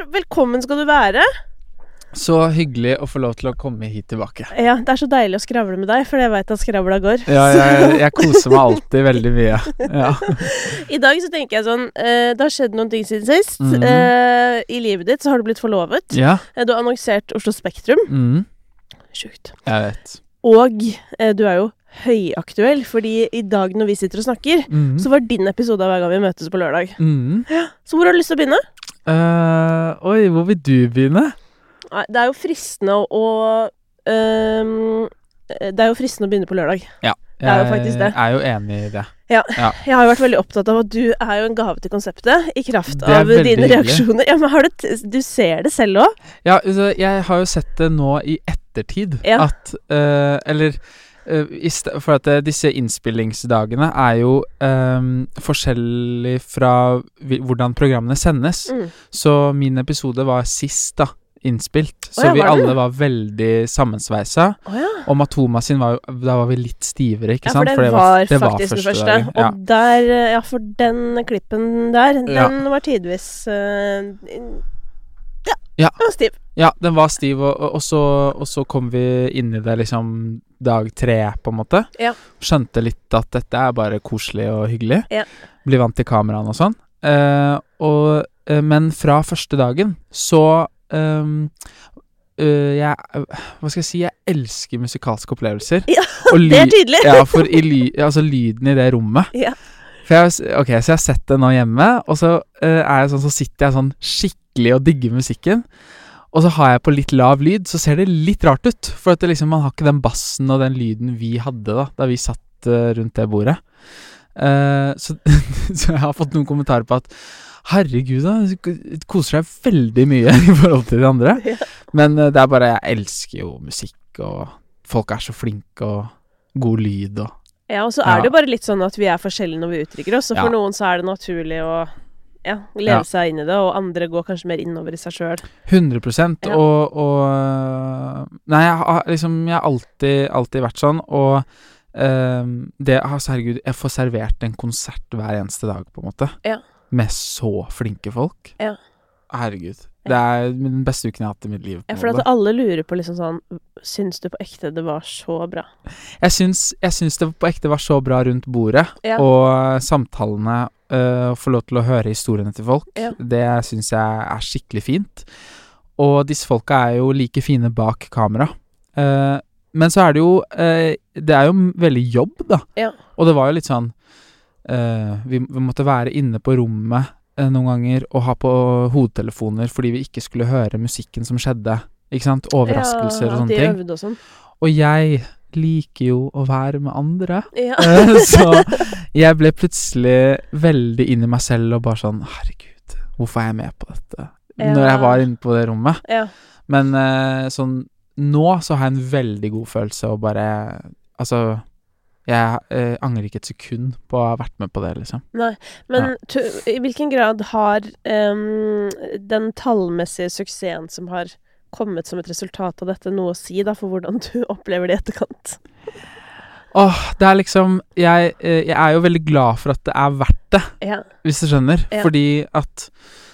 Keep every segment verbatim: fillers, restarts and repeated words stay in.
velkommen skal du være. Så hyggelig å få lov til å komme hit tilbake. Ja, det er så deilig å skravle med deg, for jeg vet at skravla går. Ja, jeg, jeg koser meg alltid veldig mye. Ja. I dag så tenker jeg sånn, eh, det har skjedd noen ting siden sist. Mhm. Eh, I livet ditt så har du blitt forlovet. Ja. Eh, Du har annonsert Oslo Spektrum. Mhm. Sjukt. Jeg vet. Og eh, du er jo høyaktuell, fordi i dag når vi sitter og snakker, Mhm. så var din episode av hver gang vi møtes på lørdag. Mhm. Så hvor har du lyst til å begynne? Eh, oi, hvor vil du begynne? Nei, det er jo fristende å, å øhm, Det er jo fristende å begynne på lørdag. Ja, Det er jo faktisk det. Jeg er jo enig i det. Ja. Ja. Jeg har jo vært veldig opptatt av at du er jo en gave til konseptet, i kraft Det er av veldig dine hyggelig. reaksjoner. Ja, men har du, t du ser det selv også? Ja, altså, jeg har jo sett det nå i ettertid, Ja. at, eh, eller, eh, i st- for at eh, disse innspillingsdagene er jo eh, forskjellig fra vi- hvordan programmene sendes. Mm. Så min episode var sist da, innspilt, så Å ja, vi var det alle det? var veldig sammensveisa, Å ja. og Matoma sin var jo, da var vi litt stivere, ikke Ja, sant? for det, var faktisk den første. dagen. Ja. Og der, eh, ja, for den klippen der, den Ja. var tidvis uh, Ja, Ja. den var stiv. Ja, den var stiv, og, og, og, så, og så kom vi inn i det liksom dag tre, på en måte. Ja. Skjønte litt at dette er bare koselig og hyggelig. Ja. Bli vant til kameraene og sånn. Eh, og, eh, men fra første dagen så um, øh, jeg, hva skal jeg si, jeg elsker musikalske opplevelser. Ja, Og det er tydelig. Ja, for i ly, altså lyden i det rommet. Ja. For jeg, ok, så jeg har sett det nå hjemme, og så øh, er jeg sånn, så sitter jeg sånn skikkelig og digger musikken. Og så har jeg på litt lav lyd, så ser det litt rart ut. For at det liksom, man har ikke den bassen og den lyden vi hadde da, da vi satt øh, rundt det bordet. Eh, så, så jeg har fått noen kommentarer på at herregud da, du koser deg veldig mye i forhold til de andre. Ja. Men eh, det er bare, jeg elsker jo musikk, og folk er så flinke, og god lyd, og Ja, og så Ja. er det jo bare litt sånn at vi er forskjellige når vi uttrykker oss, og for Ja. noen så er det naturlig å ja, leve Ja. seg inn i det, og andre går kanskje mer innover i seg selv. hundre prosent, Ja. og, og nei, jeg har liksom, jeg har alltid, alltid vært sånn, og ehm, det, altså herregud, jeg får servert en konsert hver eneste dag, på en måte. Ja. Med så flinke folk. Ja. Herregud. Det er den beste uken jeg har hatt i mitt liv. på Ja, en for måte. at alle lurer på liksom sånn, syns du på ekte det var så bra? Jeg syns, jeg syns det på ekte var så bra rundt bordet, Ja. og samtalene, øh, å få lov til å høre historiene til folk, Ja. det syns jeg er skikkelig fint. Og disse folka er jo like fine bak kamera. Eh, men så er det jo, eh, det er jo m- veldig jobb da. Ja. Og det var jo litt sånn, eh, vi, vi måtte være inne på rommet eh, noen ganger, og ha på hodetelefoner, fordi vi ikke skulle høre musikken som skjedde, ikke sant? Overraskelser ja, og sånne at de ting. øvde og sånn. Og jeg liker jo å være med andre. Ja. Eh, så jeg ble plutselig veldig inn i meg selv og bare sånn, herregud, hvorfor er jeg med på dette? Ja. Når jeg var inne på det rommet. ja. Men eh, sånn, nå så har jeg en veldig god følelse og bare, altså, jeg eh, angrer ikke et sekund på å ha vært med på det, liksom. Nei, men tu, i hvilken grad har ehm, den tallmessige suksessen som har kommet som et resultat av dette noe å si da, for hvordan du opplever det i etterkant? Åh, det er liksom, jeg, eh, jeg er jo veldig glad for at det er verdt det, Ja. hvis du skjønner. Ja. Fordi at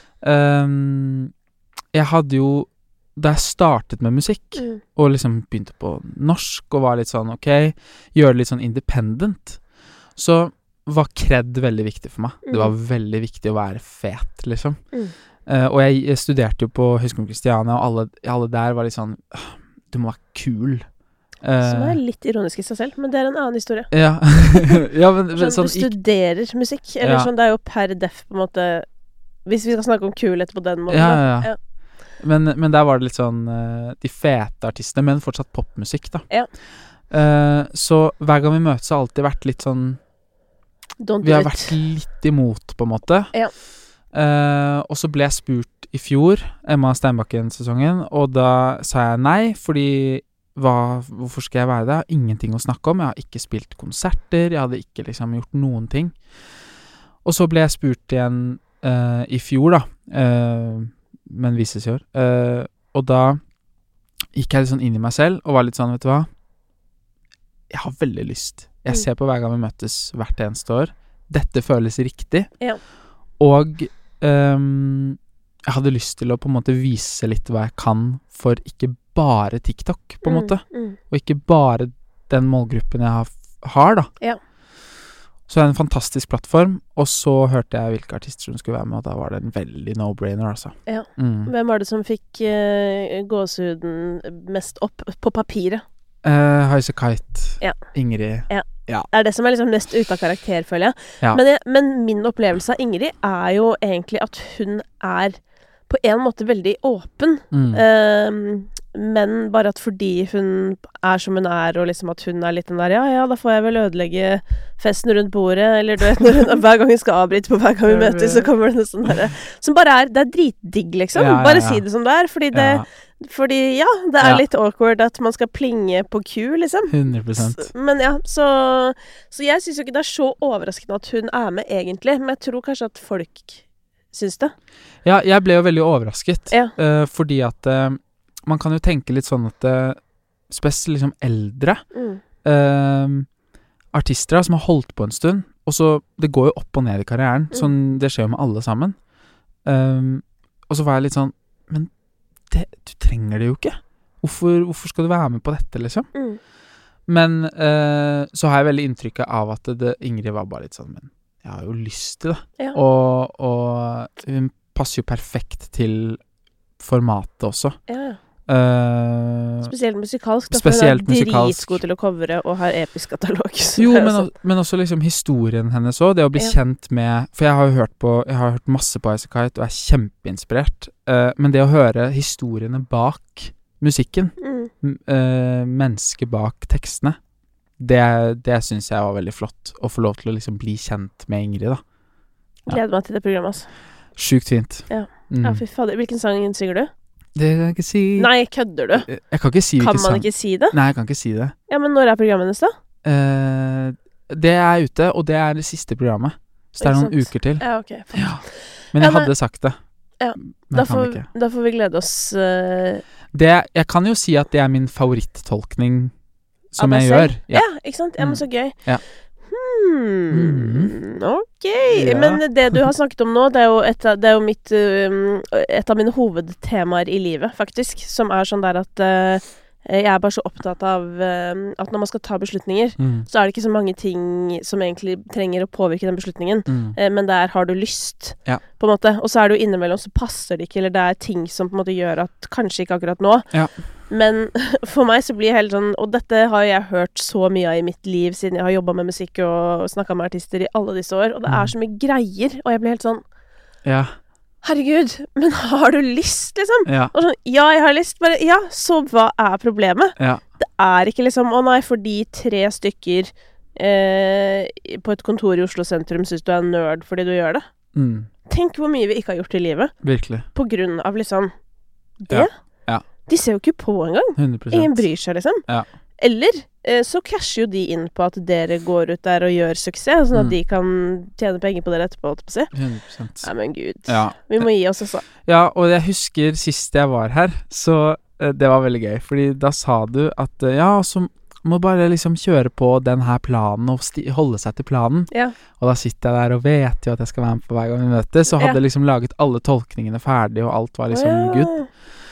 ehm, jeg hadde jo, da jeg startet med musikk, Mm. og liksom begynte på norsk, og var litt sånn, ok, gjør det litt sånn independent, så var kred veldig viktig for meg. Det var veldig viktig å være fet, liksom. Mm. Eh, og jeg, jeg studerte jo på Høgskolen Kristiania, og alle, alle der var litt sånn, «Åh, du må være kul». Eh, Som er litt ironisk i seg selv, men det er en annen historie. ja. ja, men, men Sånn, sånn, du studerer musikk, eller Ja. sånn, det er jo per def på en måte, hvis vi skal snakke om kulhet på den måten. Ja, da. ja, ja. Men, men der var det litt sånn eh, de fete artistene, men fortsatt popmusikk da. Ja. Eh, så hver gang vi møtes har alltid vært litt sånn, Don't vi do har it. vært litt imot på en måte. Ja. Eh, og så ble jeg spurt i fjor, Emma Steinbakken-sesongen, og da sa jeg nei, fordi hva, hvorfor skal jeg være det? Jeg har ingenting å snakke om, jeg har ikke spilt konserter, jeg hadde ikke liksom gjort noen ting. Og så ble jeg spurt igjen eh, i fjor da, eh, men vises i år. Eh, og da gikk jeg litt sånn inn i meg selv, og var litt sånn, vet du hva? Jeg har veldig lyst. Jeg Mm. ser på hver gang vi møtes hvert eneste år. Dette føles riktig. Ja. Og ehm, jeg hadde lyst til å på en måte vise litt hva jeg kan for ikke bare TikTok, på en Mm, måte. mm. Og ikke bare den målgruppen jeg har, har da. Ja. Så det er en fantastisk plattform, og så hørte jeg hvilke artister som skulle være med, og da var det en veldig no-brainer, altså. Ja. Mm. Hvem var det som fikk uh, gåsehuden mest opp på papiret? Uh, Highasakite, Ja. Ingrid. Ja. Ja. Det er det som er liksom mest ute av karakter, føler jeg. Ja. Men, jeg. men min opplevelse av Ingrid er jo egentlig at hun er på en måte veldig åpen. Mm. Um, men bare at fordi hun er som hun er, og liksom at hun er litt den der, ja, ja, da får jeg vel ødelegge festen rundt bordet, eller du vet, når hun, hver gang hun skal avbryte på hver gang vi møtes, så kommer det noe sånn der, som bare er, det er dritdigg, liksom. Ja, ja, bare ja. si det som det er, fordi det, Ja, fordi, ja, det er Ja. litt awkward at man skal plinge på Q, liksom. hundre prosent. S- Men ja, så, så jeg synes jo ikke det er så overraskende at hun er med egentlig, men jeg tror kanskje at folk syns det. Ja, jeg ble jo veldig overrasket, Ja. eh, fordi at eh, man kan jo tenke litt sånn at uh, spesielt liksom eldre Mm. eh, artister da, som har holdt på en stund, og så, det går jo opp og ned i karrieren, Mm. sånn, det skjer jo med alle sammen. Um, og så var jeg litt sånn, men det, du trenger det jo ikke. Hvorfor, hvorfor skal du være med på dette, liksom? Mm. Men eh, så har jeg veldig inntrykket av at det, det, Ingrid var bare litt sånn, men jeg har jo lyst til det. Ja. Og, og hun passer jo perfekt til formatet også. Ja, ja. Eh, Spesielt musikalsk. Da, Spesielt for hun er musikalsk. dritgod til å covere og har episk katalog. så jo, det er men, sånn- al- men også liksom historien hennes også, det å bli Ja. kjent med, for jeg har jo hørt på, jeg har hørt masse på Highasakite og er kjempeinspirert, eh, men det å høre historiene bak musikken, Mm. m- eh, mennesket bak tekstene, det, det synes jeg var veldig flott, å få lov til å liksom bli kjent med Ingrid da. Ja. Gleder meg til det programmet, altså. Sjukt fint. Ja. Mm. Ja, fy fader. Hvilken sang synger du? Det kan jeg ikke si. Nei, kødder du? Jeg, jeg kan ikke si Kan hvilken man sang. ikke si det? Nei, jeg kan ikke si det. Ja, men når er programmet hennes, da? Eh, det er ute, og det er det siste programmet. Så det er Ikke noen sant? uker til. Ja, ok. faen. Ja. Men Ja, jeg nei. hadde sagt det. Ja, Men Da jeg kan får, ikke. da får vi glede oss eh, Det, jeg kan jo si at det er min favorittolkning som av deg jeg selv. gjør. Ja. ikke sant? Ja, men Mm. så gøy. Ja. Hmm, ok. Ja. Men det du har snakket om nå, det er jo et av, det er jo mitt um, et av mine hovedtemaer i livet, faktisk. Som er sånn der at uh, jeg er bare så opptatt av um, at når man skal ta beslutninger, Mm. så er det ikke så mange ting som egentlig trenger å påvirke den beslutningen. Mm. Eh, Men der har du lyst, Ja. på en måte. Og så er det jo innimellom så passer det ikke, eller det er ting som på en måte gjør at kanskje ikke akkurat nå. Ja. Men for meg så blir jeg helt sånn, og dette har jeg hørt så mye av i mitt liv siden jeg har jobbet med musikk og snakket med artister i alle disse år, og det Mm. er så mye greier, og jeg blir helt sånn, Ja. herregud, men har du lyst, liksom? Ja. Og sånn, ja, jeg har lyst, bare, ja, så hva er problemet? Ja. Det er ikke liksom, å nei, fordi tre stykker eh, på et kontor i Oslo sentrum synes du er en nerd fordi du gjør det. Mm. Tenk hvor mye vi ikke har gjort i livet, Virkelig. på grunn av liksom det. Ja, ja. De ser jo ikke på engang. hundre prosent. Ingen bryr seg, liksom. Ja. Eller eh, så casher jo de inn på at dere går ut der og gjør suksess, sånn at Mm. de kan tjene penger på dere etterpå, holdt jeg på å si. hundre prosent. Nei, men gud. Ja. Vi må gi oss også. Ja, og jeg husker sist jeg var her, så eh, det var veldig gøy, fordi da sa du at eh, ja, så må bare liksom kjøre på den her planen og sti holde seg til planen. Ja. Og da sitter jeg der og vet jo at jeg skal være med på hver gang vi møtes, så hadde Ja. jeg liksom laget alle tolkningene ferdig, og alt var liksom Å, ja. good.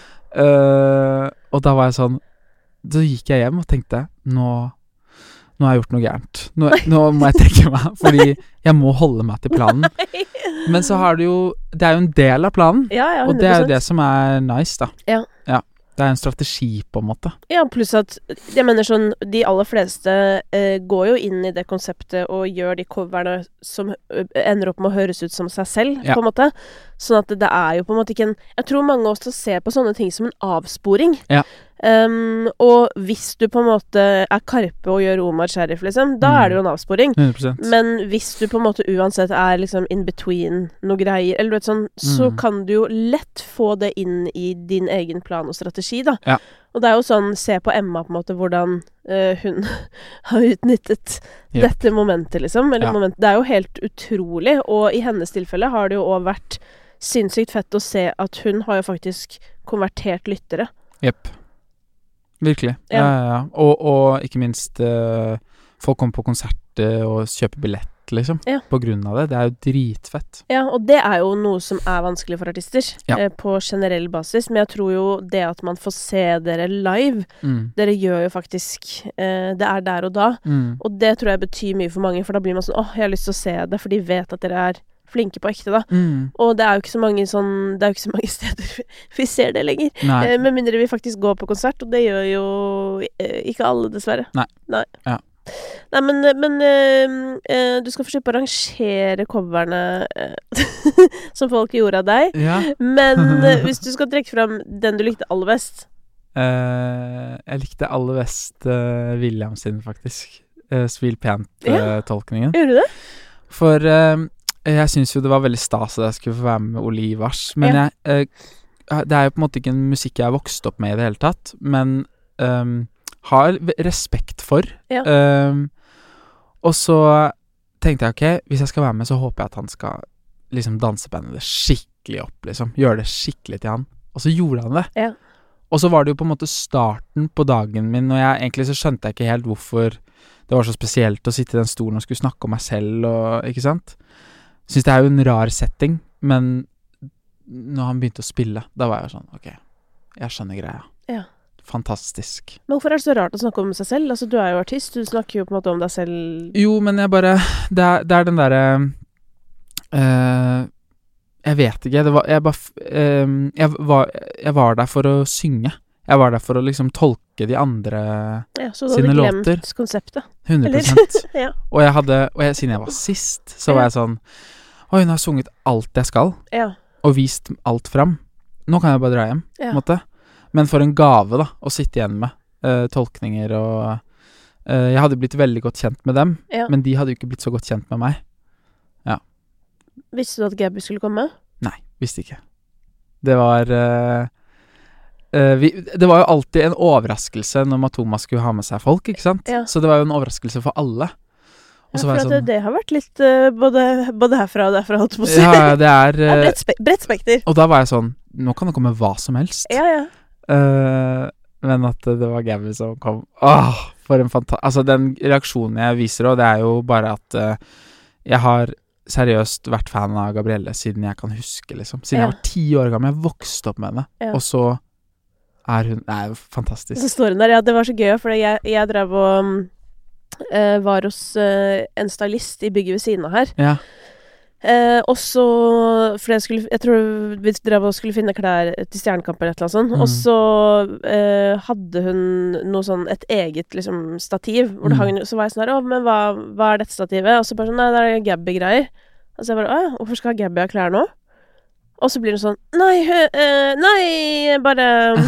Eh, og da var jeg sånn, så gikk jeg hjem og tenkte, nå, nå har jeg gjort noe gærent. Nå, nå må jeg trekke meg, fordi jeg må holde meg til planen. Men så har du jo, det er jo en del av planen, Ja, ja, og det er jo hundre prosent. det som er nice, da. Ja. Ja. Det er en strategi, på en måte. Ja, pluss at jeg mener sånn, de aller fleste eh, går jo inn i det konseptet og gjør de coverne som ø, ender opp med å høres ut som seg selv, Ja. på en måte. Sånn at det, det er jo på en måte ikke en Jeg tror mange også ser på sånne ting som en avsporing. Ja. Um, og hvis du på en måte er Karpe og gjør Omar Sheriff, liksom, da Mm. er det jo en avsporing. hundre prosent. Men hvis du på en måte uansett er liksom in between noe greier, eller du vet sånn, så Mm. kan du jo lett få det inn i din egen plan og strategi, da. Ja. Og det er jo sånn, se på Emma på en måte, hvordan eh, hun har utnyttet Yep. dette momentet, liksom. Eller Ja. moment, det er jo helt utrolig, og i hennes tilfelle har det jo også vært sinnssykt fett å se at hun har jo faktisk konvertert lyttere. Jepp. Virkelig. Ja, Ja. ja, ja. Og, og ikke minst, eh, folk kommer på konserter og kjøper billett, liksom. Ja. På grunn av det. Det er jo dritfett. Ja, og det er jo noe som er vanskelig for artister, Ja. eh, på generell basis. Men jeg tror jo det at man får se dere live, Mm. dere gjør jo faktisk eh, det er der og da. Mm. Og det tror jeg betyr mye for mange, for da blir man sånn åh, jeg har lyst til å se det, for de vet at dere er flinke på ekte, da. Mm. Og det er jo ikke så mange sånn Det er jo ikke så mange steder vi ser det lenger. Nei. Eh, med mindre vi faktisk går på konsert, og det gjør jo eh, ikke alle, dessverre. Nei. Nei. Ja. Nei, men, men eh, eh, du skal få slippe å rangere coverne eh, som folk gjorde av deg. Ja. Men eh, hvis du skal trekke fram den du likte aller best. Eh, jeg likte aller best uh, William sin, faktisk. Uh, Svil Ja. pent-tolkningen. Gjorde du det? For eh, jeg syns jo det var veldig stas at jeg skulle få være med Olivars. Men Ja. jeg eh, det er jo på en måte ikke en musikk jeg har vokst opp med i det hele tatt, men um, har v- respekt for. Ja. Um, og så tenkte jeg, ok, hvis jeg skal være med, så håper jeg at han skal liksom danse bandet det skikkelig opp, liksom. Gjøre det skikkelig til han. Og så gjorde han det. Ja. Og så var det jo på en måte starten på dagen min, og jeg, egentlig så skjønte jeg ikke helt hvorfor det var så spesielt å sitte i den stolen og skulle snakke om meg selv, og, ikke sant? Synes det er jo en rar setting, men når han begynte å spille, da var jeg sånn, ok, jeg skjønner greia. Ja. Fantastisk. Men hvorfor er det så rart å snakke om seg selv? Altså, du er jo artist, du snakker jo på en måte om deg selv. Jo, men jeg bare, det er, det er den derre, eh, jeg vet ikke, det var, jeg bare, f- eh, jeg, var, jeg var der for å synge. Jeg var der for å liksom tolke de andre Ja, så du sine hadde glemt låter. konseptet. hundre Eller? prosent. Ja. Og jeg hadde, og jeg, siden jeg var sist, så var jeg sånn, oi, nå har jeg sunget alt jeg skal, Ja. og vist alt fram. Nå kan jeg bare dra hjem, på Ja. en måte. Men for en gave da, å sitte igjen med eh, tolkninger, og eh, jeg hadde blitt veldig godt kjent med dem, Ja. men de hadde jo ikke blitt så godt kjent med meg. Visste du at Gabby skulle komme? Nei, visste ikke. Det var eh, eh, vi, det var jo alltid en overraskelse når Matoma skulle ha med seg folk, ikke sant? Ja. Så det var jo en overraskelse for alle. Og Ja, så for var jeg at det, sånn, det har vært litt eh, både, både herfra og derfra, holdt jeg på å si. ja, det er, Det er eh, bredt, spe bredt spekter. og da var jeg sånn, nå kan det komme hva som helst. Ja, ja. Eh, men at det var Gabby som kom. Åh, for en fanta... Altså, den reaksjonen jeg viser også, det er jo bare at eh, jeg har seriøst vært fan av Gabrielle siden jeg kan huske, liksom. Siden Ja. jeg var ti år gammel, jeg vokste opp med henne. Ja. Og så er hun, det er jo Så fantastisk. står hun der, ja, det var så gøy, for jeg, jeg drev og mm, eh, var hos eh, en stylist i bygget ved siden av her. Ja, Eh, og så, for jeg skulle, jeg tror vi drev og skulle finne klær til Stjernekamp eller et eller annet sånt, Mm. og så eh, hadde hun noe sånn, et eget liksom stativ, hvor det Mm. hang, så var jeg sånn her, å, men hva, hva er dette stativet? Og så bare sånn, nei, det er Gabby-greier. Og så jeg bare, å ja, hvorfor skal Gabby ha klær nå? Og så blir det sånn, nei, hø, eh, nei, bare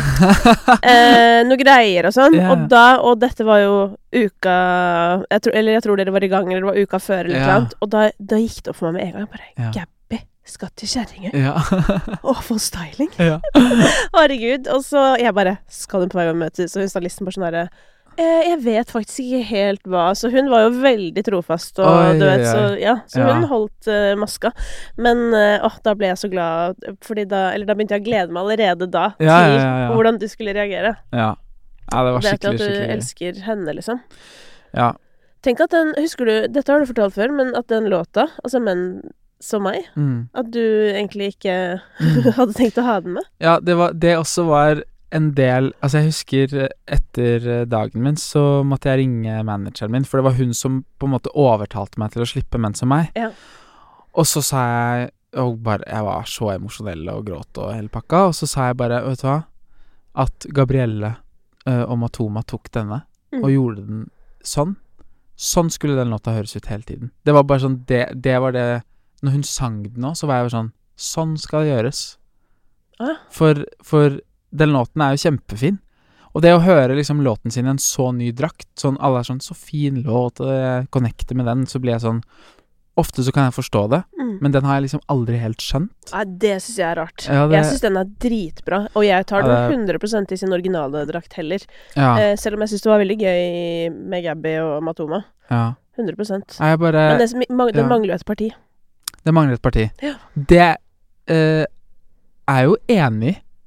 eh, noe greier og sånn. Ja. Og da, og dette var jo uka, jeg tror, eller jeg tror dere var i gang, eller det var uka før, eller Ja. noe annet. Og da, da gikk det opp for meg med en gang, bare, Ja. Gabby skal til kjerringer. ja. Åh, for styling. ja. Herregud. Og så, jeg bare, skal hun på vei med møte? Så hun stylisten bare sånn der, eh, jeg vet faktisk ikke helt hva. Så hun var jo veldig trofast, og Oi, du vet, oi, så oi. ja. Så Ja. hun holdt eh, maska. Men, eh, åh, da ble jeg så glad, fordi da, eller da begynte jeg å glede meg allerede da, Ja, ja, til ja, ja. hvordan du skulle reagere. Ja. Ja, det var Vet du skikkelig, at du skikkelig. elsker henne, liksom. Ja. Tenk at den, husker du, dette har du fortalt før, men at den låta, altså Menn som meg, Mm. at du egentlig ikke Mm. hadde tenkt å ha den med. Ja, det, var, det også var en del. Altså, jeg husker eh, etter eh, dagen min så måtte jeg ringe manageren min, for det var hun som på en måte overtalte meg til å slippe Menn som meg. Ja. Og så sa jeg, og bare, jeg var så emosjonell og gråt og hele pakka, og så sa jeg bare, vet du hva, at Gabrielle eh, og Matoma tok denne, Mm. og gjorde den sånn. Sånn skulle den låta høres ut hele tiden. Det var bare sånn, det, det var det, når hun sang den nå, så var jeg bare sånn, sånn skal det gjøres. Ah. For, for den låten er jo kjempefin. Og det å høre liksom låten sin i en så ny drakt, sånn, alle er sånn, så fin låt, og jeg connecter med den, så blir jeg sånn, ofte så kan jeg forstå det, Mm. men den har jeg liksom aldri helt skjent. Nei, det synes jeg er rart. Ja, det- Jeg synes den er dritbra, og jeg tar Ja, den det- hundre prosent i sin originale drakt heller. Ja, Eh, selv om jeg synes det var veldig gøy med Gabby og Matoma. ja. hundre prosent. Nei, jeg bare, Men det, som- ma- den ja. mangler jo et parti. det mangler et parti. Ja. Det eh, er jeg jo enig i.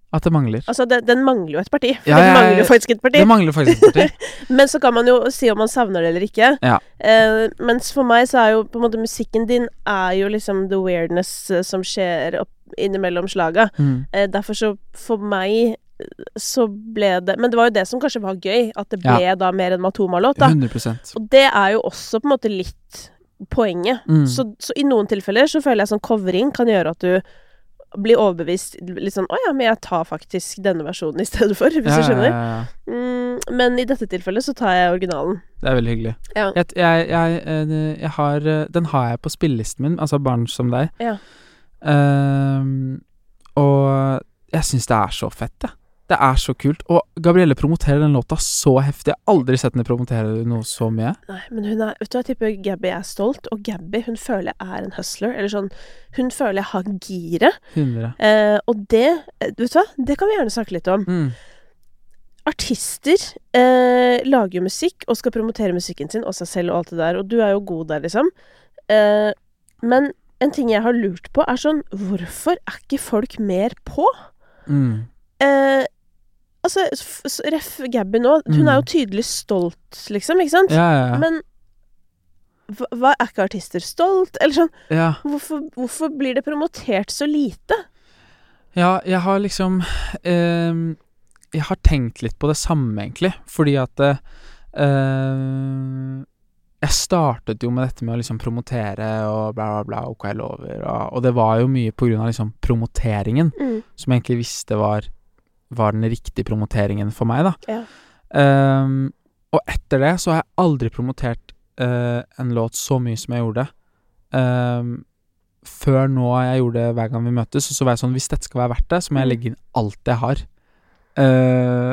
At det mangler. Altså, det, den mangler jo et parti. For Ja, den ja, mangler jo faktisk et parti. Det mangler faktisk et parti. Men så kan man jo si om man savner det eller ikke. Ja. Eh, mens for meg så er jo på en måte musikken din er jo liksom the weirdness eh, som skjer opp innimellom slaga. Mm. Eh, derfor så for meg så ble det Men det var jo det som kanskje var gøy, at det ble Ja. da mer en Matoma-låt, da. hundre prosent. Og det er jo også på en måte litt poenget. Mm. Så, så i noen tilfeller så føler jeg sånn covering kan gjøre at du blir overbevist litt sånn, åja, men jeg tar faktisk denne versjonen i stedet for, hvis Ja, du skjønner. ja, ja. Mm, men i dette tilfellet så tar jeg originalen. Det er veldig hyggelig. Ja. Jeg, jeg, jeg, eh, jeg har eh, Den har jeg på spillelisten min, altså Barn som deg. Ja. Ehm, og jeg syns det er så fett, det. Det er så kult. Og Gabrielle promoterer den låta så heftig. Jeg har aldri sett henne promotere noe så mye. Nei, men hun er, vet du, jeg tipper Gabby er stolt, og Gabby, hun føler jeg er en hustler, eller sånn, hun føler jeg har gire. hundre. Eh, og det, eh, vet du hva, det kan vi gjerne snakke litt om. Mm. Artister eh, lager jo musikk, og skal promotere musikken sin, og seg selv og alt det der, og du er jo god der, liksom. Eh, men en ting jeg har lurt på er sånn, hvorfor er ikke folk mer på? Mm. Eh, altså, f- s- ref Gabby nå, hun Mm. er jo tydelig stolt, liksom, ikke sant? Ja, ja, ja. Men hva, hva er ikke artister stolt? Eller sånn, ja. hvorfor, hvorfor blir det promotert så lite? Ja, jeg har liksom ehm, Jeg har tenkt litt på det samme, egentlig. Fordi at det, ehm, jeg startet jo med dette med å liksom promotere og bla, bla, bla, OK, jeg lover. Og, og det var jo mye på grunn av liksom promoteringen, Mm. som jeg egentlig visste var, var den riktige promoteringen for meg, da. Ja. Ehm, og etter det så har jeg aldri promotert eh, en låt så mye som jeg gjorde. Ehm, før nå jeg gjorde det hver gang vi møtes, og så var jeg sånn, hvis dette skal være verdt det, så må jeg Mm. legge inn alt jeg har. Eh,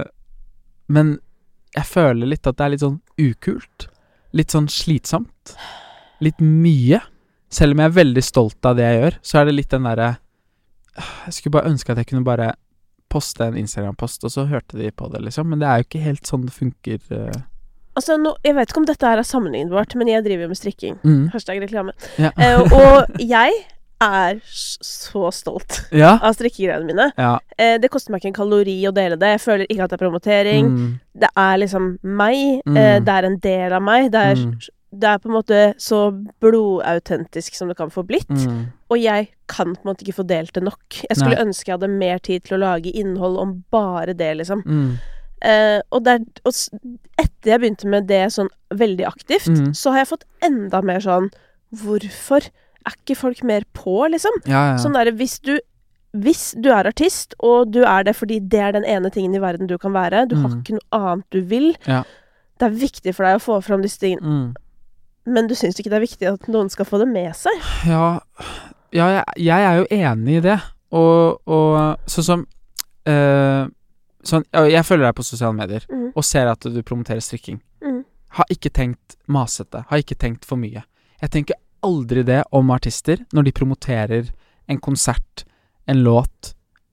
men jeg føler litt at det er litt sånn ukult. Litt sånn slitsomt. Litt mye. Selv om jeg er veldig stolt av det jeg gjør, så er det litt den derre Jeg skulle bare ønske at jeg kunne bare poste en Instagram-post, og så hørte de på det, liksom. Men det er jo ikke helt sånn det funker. eh. Altså, nå, jeg vet ikke om dette her er sammenlignbart, men jeg driver jo med strikking. Mm. Hashtag reklame. Ja. Eh, og jeg er s- så stolt ja. av strikkegreiene mine. Ja. Eh, det koster meg ikke en kalori å dele det. Jeg føler ikke at det er promotering. Mm. Det er liksom meg. Mm. Eh, det er en del av meg. Det er, Mm. det er på en måte så blodautentisk som det kan få blitt. Mm. Og jeg kan på en måte ikke få delt det nok. Jeg skulle Nei. ønske jeg hadde mer tid til å lage innhold om bare det, liksom. Mm. Eh, og, der, og s- etter jeg begynte med det sånn veldig aktivt, Mm. så har jeg fått enda mer sånn Hvorfor er ikke folk mer på, liksom? Ja, ja. Sånn derre hvis du Hvis du er artist, og du er det fordi det er den ene tingen i verden du kan være, du har Mm. ikke noe annet du vil, Ja. det er viktig for deg å få fram disse tingene, Mm. men du syns ikke det er viktig at noen skal få det med seg? Ja, ja jeg, jeg er jo enig i det. Og, og sånn som eh, sånn, ja, Jeg følger deg på sosiale medier Mm. og ser at du promoterer strikking. Mm. Har ikke tenkt masete. Har ikke tenkt for mye. Jeg tenker aldri det om artister når de promoterer en konsert, en låt.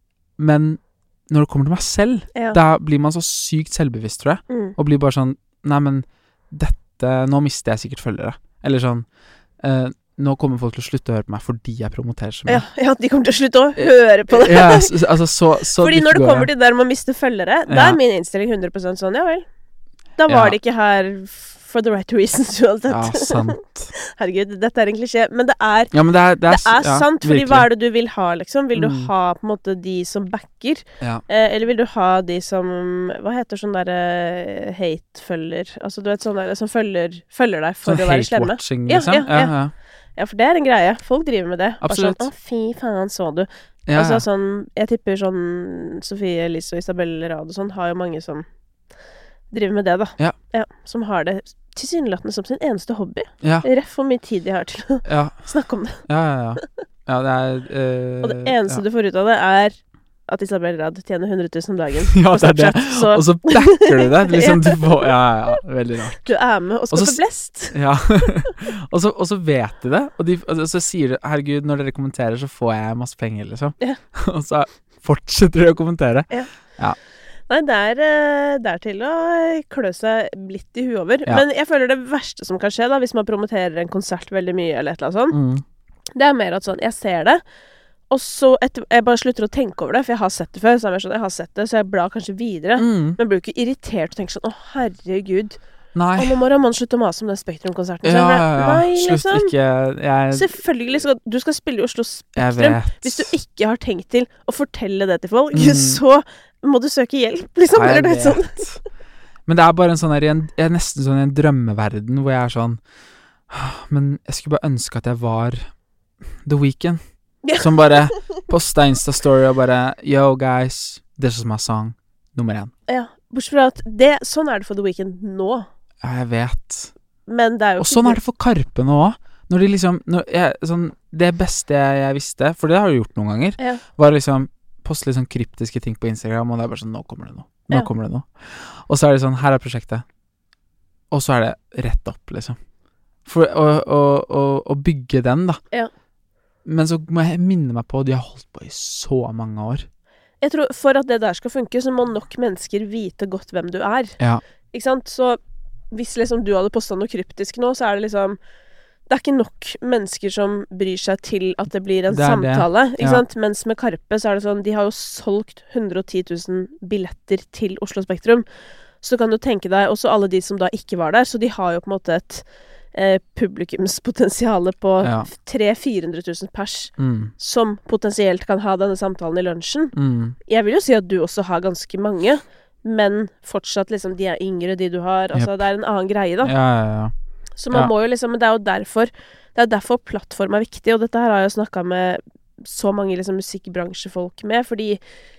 Men når det kommer til meg selv, Ja. da blir man så sykt selvbevisst, tror jeg. Mm. Og blir bare sånn Nei, men dette Nå mister jeg sikkert følgere. Eller sånn eh, Nå kommer folk til å slutte å høre på meg fordi jeg promoterer så Ja, mye. ja, de kommer til å slutte å høre på det. Ja, s- s- altså så, så Fordi dypt når det går kommer jeg. til der man mister følgere, da Ja. er min innstilling hundre prosent sånn, ja vel. Da Ja. var det ikke her for the right reasons uansett. Ja, sant. Herregud, dette er en klisjé, men det er Ja, men det er, det er, Det er ja, sant, fordi virkelig. hva er det du vil ha, liksom? Vil du Mm. ha på en måte de som backer? Ja. Eh, eller vil du ha de som Hva heter sånn derre hate-følger? Altså, du vet sånn derre som følger, følger deg for Sånn å være slemme? hate-watching, Ja, liksom? ja, ja. ja. Ja, for det er en greie. Folk driver med det. Bare Absolutt. Sånn, å, fy faen, så du. Ja, Altså ja. sånn Jeg tipper sånn Sofie Elise og Isabel Rad og sånn har jo mange som driver med det, da. Ja. Ja, som har det tilsynelatende som sin eneste hobby. Ja, Ref hvor mye tid de har til å ja, snakke om det. ja, ja, ja. Ja, det er eh, Og det eneste ja. du får ut av det, er at Isabel Rad tjener hundre tusen om dagen Ja, på det er det. Snapchat. Så Og så backer du det. Liksom, du får, ja, ja, ja. Veldig rart. du er med og skal Og så få blest. Ja. og, så, og så vet de det, og, de, og så sier de 'herregud, når dere kommenterer, så får jeg masse penger', liksom. Ja. Og så fortsetter de å kommentere. Nei, det er, eh, det er til å klø seg litt i huet over. Ja. Men jeg føler det verste som kan skje, da, hvis man promoterer en konsert veldig mye, eller et eller annet sånt, Mm. det er mer at sånn Jeg ser det, Og så etter, jeg bare slutter å tenke over det, for jeg har sett det før, så er jeg sånn, jeg har sett det, så jeg blar kanskje videre. Mm. Men blir jo ikke irritert og tenker sånn, å herregud, Nei. og nå må Ramon slutte å mase om den Spektrum-konserten. Så Ja, jeg ble, ja, ja. Nei, Slutt liksom. ikke jeg, Selvfølgelig skal du skal spille i Oslo jeg Spektrum. vet. Hvis du ikke har tenkt til å fortelle det til folk, Mm. så må du søke hjelp, liksom. Nei, Eller jeg du vet sånn. vet. Men det er bare en sånn her, jeg er nesten sånn i en drømmeverden hvor jeg er sånn, men jeg skulle bare ønske at jeg var The Weeknd. Ja. Som bare posta Insta-story og bare, yo guys, this is my song, nummer én. Ja, bortsett fra at det, sånn er det for The Weeknd nå. Ja, jeg vet. Men det er jo Og sånn er det for Karpe nå også. Når de liksom, når jeg, sånn, det beste jeg, jeg visste, for det har du gjort noen ganger, Ja. var liksom poste litt sånn kryptiske ting på Instagram, og det er bare sånn, nå kommer det noe. Nå Ja. kommer det noe. Og så er det sånn, her er prosjektet. Og så er det rett opp, liksom. For å, å, å, å bygge den, da. Ja. Men så må jeg minne meg på, de har holdt på i så mange år. Jeg tror for at det der skal funke, så må nok mennesker vite godt hvem du er. Ja. Ikke sant? Så hvis liksom du hadde postet noe kryptisk nå, så er det liksom det er ikke nok mennesker som bryr seg til at det blir en Det er det. samtale, ikke Ja. sant? Mens med Karpe så er det sånn, de har jo solgt hundre og ti tusen billetter til Oslo Spektrum. Så kan du tenke deg også alle de som da ikke var der, så de har jo på en måte et eh, publikumspotensiale på Ja. tre til fire hundre tusen pers Mm. som potensielt kan ha denne samtalen i lunsjen. Mm. Jeg vil jo si at du også har ganske mange, men fortsatt liksom, de er yngre, de du har. Altså, Yep. det er en annen greie, da. Ja, ja, ja. Så man Ja. må jo liksom, men det er jo derfor det er derfor plattform er viktig, og dette her har jeg jo snakket med så mange liksom musikkbransjefolk med, fordi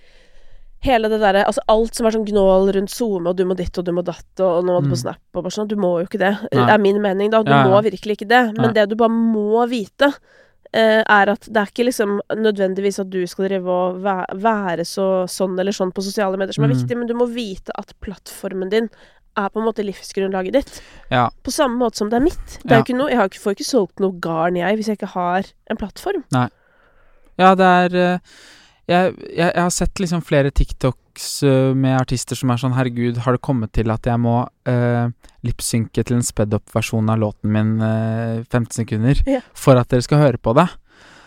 hele det derre, altså alt som er sånn gnål rundt Zoom, og du må ditt og du må datt, og nå må du Mm. på Snap, og bare sånn, du må jo ikke det. Nei. Det er min mening da, du Ja, ja. må virkelig ikke det, men Nei. det du bare må vite, eh, er at det er ikke liksom nødvendigvis at du skal drive og væ være så sånn eller sånn på sosiale medier som er Mm. viktig, men du må vite at plattformen din er på en måte livsgrunnlaget ditt. Ja. På samme måte som det er mitt. Det er Ja. jo ikke noe, jeg har ikke, får ikke solgt noe garn, jeg, hvis jeg ikke har en plattform. Ja, det er eh, jeg, jeg, jeg har sett liksom flere TikToks eh, med artister som er sånn, herregud, har det kommet til at jeg må uh, lipsynke til en sped-up-versjon av låten min eh, femten sekunder Ja. for at dere skal høre på det?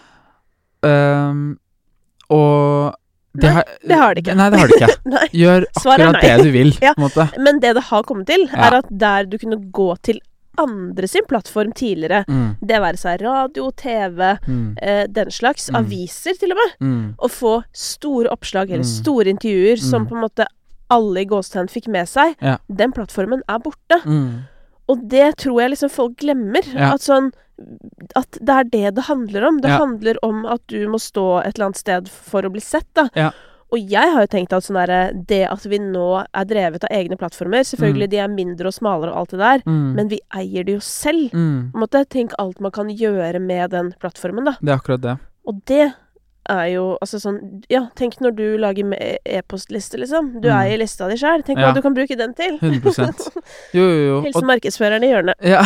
Um, og Nei, har, det har det ikke. Nei, det har det ikke. Nei. Gjør Svaret er akkurat nei. det du vil, Ja. på en måte. Men det det har kommet til, Ja. er at der du kunne gå til andre sin plattform tidligere, Mm, det være seg radio, T V, mm, eh, den slags, Mm. aviser til og med, mm, og få store oppslag eller Mm. store intervjuer som Mm. på en måte alle i gåstegn fikk med seg, Ja. den plattformen er borte. mm. Og det tror jeg liksom folk glemmer. Ja. At sånn At det er det det handler om. Det Ja. handler om at du må stå et eller annet sted for å bli sett, da. Ja. Og jeg har jo tenkt at sånn derre det at vi nå er drevet av egne plattformer, selvfølgelig de er mindre og smalere og alt det der, Mm. men vi eier det jo selv. mm. På en måte, tenk alt man kan gjøre med den plattformen, da. Det er akkurat det. Og det er jo altså sånn Ja, tenk når du lager med e-postliste, liksom. Du Mm. eier lista di sjøl. Tenk Ja. hva du kan bruke den til. hundre prosent. Jo, jo, jo. Hilsen markedsføreren i hjørnet. Ja.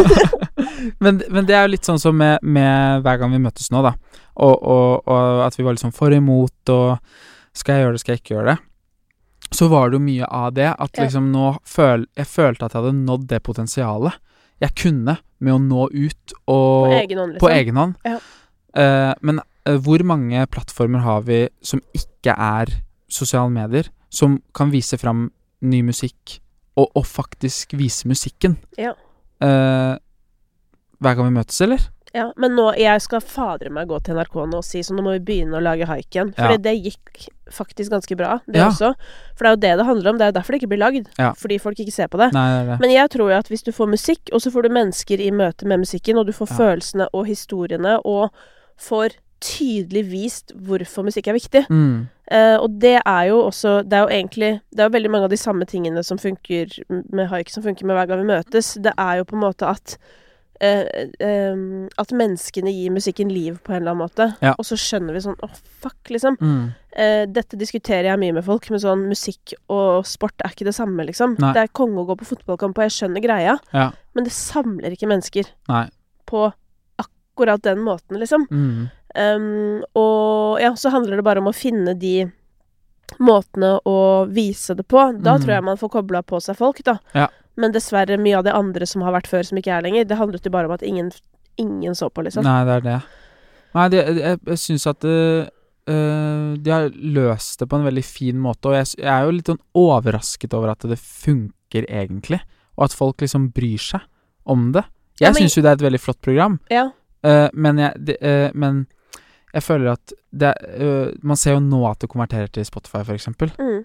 men, men det er jo litt sånn som med, med hver gang vi møtes nå, da. Og, og, og at vi var liksom for imot, og skal jeg gjøre det, skal jeg ikke gjøre det. Så var det jo mye av det at Ja. liksom nå føl, jeg følte at jeg hadde nådd det potensialet jeg kunne med å nå ut og På egen hånd, liksom. på egen hånd. Ja. Eh, men eh, hvor mange plattformer har vi som ikke er sosiale medier, som kan vise fram ny musikk, og, og faktisk vise musikken? Ja. Eh, hver gang vi møtes, eller? Ja, men nå, jeg skal fadre meg gå til N R K nå og si så nå må vi begynne å lage haik igjen. Fordi Ja. det gikk faktisk ganske bra, det Ja. også. For det er jo det det handler om. Det er jo derfor det ikke blir lagd. Ja. Fordi folk ikke ser på det. Nei, det er det. Men jeg tror jo at hvis du får musikk, og så får du mennesker i møte med musikken, og du får Ja. følelsene og historiene, og får tydelig vist hvorfor musikk er viktig. Mm. Eh, og det er jo også Det er jo egentlig Det er jo veldig mange av de samme tingene som funker med haik, som funker med hver gang vi møtes. Det er jo på en måte at eh, em, at menneskene gir musikken liv på en eller annen måte. Ja. Og så skjønner vi sånn Å, fuck, liksom. Mm. Eh, dette diskuterer jeg mye med folk, med sånn musikk og sport er ikke det samme, liksom. Nei. Det er konge å gå på fotballkamp, og jeg skjønner greia, Ja. men det samler ikke mennesker Nei. på akkurat den måten, liksom. Mm. Um, og ja, så handler det bare om å finne de måtene å vise det på. Da Mm. tror jeg man får kobla på seg folk, da. Ja. Men dessverre, mye av det andre som har vært før, som ikke er lenger, det handlet jo bare om at ingen, ingen så på, liksom. Nei, det er det. Nei, det, jeg, jeg synes at uh, uh, de har løst det på en veldig fin måte, og jeg, jeg er jo litt sånn overrasket over at det funker egentlig, og at folk liksom bryr seg om det. Jeg Ja, men- synes jo det er et veldig flott program, Ja. uh, men, jeg, det, uh, men jeg føler at det, uh, man ser jo nå at det konverterer til Spotify for eksempel, Mm.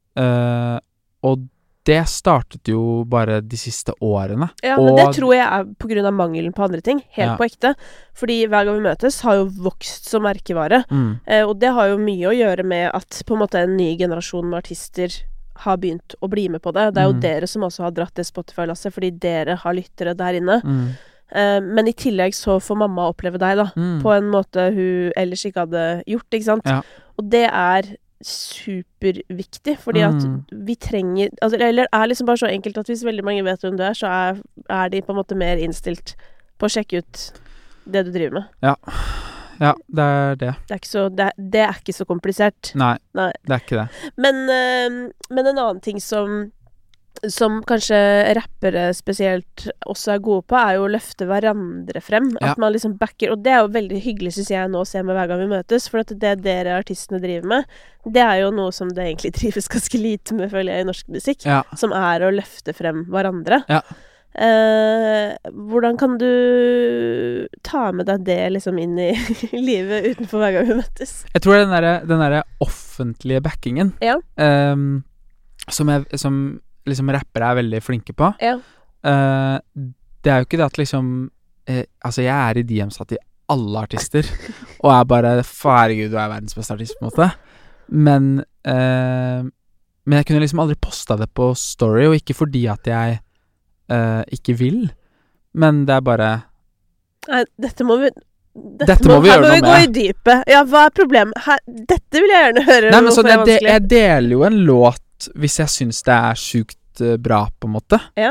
uh, og det startet jo bare de siste årene. Ja, men det Og- tror jeg er på grunn av mangelen på andre ting. Helt Ja. på ekte. Fordi Hver gang vi møtes har jo vokst som merkevare. Mm. Eh, og det har jo mye å gjøre med at på en måte en ny generasjon med artister har begynt å bli med på det. Det er jo Mm. dere som også har dratt det Spotify-lasset, fordi dere har lyttere der inne. Mm. Eh, men i tillegg så får mamma oppleve deg, da. Mm. På en måte hun ellers ikke hadde gjort, ikke sant? Ja. Og det er superviktig, fordi at Mm. vi trenger altså, Eller det er liksom bare så enkelt at hvis veldig mange vet hvem du er, så er, er de på en måte mer innstilt på å sjekke ut det du driver med. Ja, det er det. Det er ikke så, det er, det er ikke så komplisert. Nei, Nei. det er ikke det. Men, øh, men en annen ting som som kanskje rappere spesielt også er gode på, er jo å løfte hverandre frem. Ja. At man liksom backer. Og det er jo veldig hyggelig, synes jeg, nå å se med hver gang vi møtes. For at det dere artistene driver med, det er jo noe som det egentlig trives ganske lite med, føler jeg, i norsk musikk. Ja. Som er å løfte frem hverandre. Ja. Eh, hvordan kan du ta med deg det liksom inn i livet utenfor hver gang vi møtes? Jeg tror den der, den der offentlige backingen, Ja. ehm, som, jeg, som liksom rappere er veldig flinke på, Ja. eh, det er jo ikke det at liksom eh, altså jeg er i D M-satt til alle artister, og er bare, herregud, du er verdens beste artist på en måte, men eh, men jeg kunne liksom aldri postet det på story, og ikke fordi at jeg eh, ikke vil, men det er bare Nei, dette må vi Dette, Dette må vi her gjøre må vi noe gå med. i dypet. Ja, hva er problemet? Her, dette vil jeg gjerne høre. Nei, men hvorfor sånn, det er jeg, de, vanskelig. jeg deler jo en låt hvis jeg synes det er sykt eh, bra, på en måte. Ja.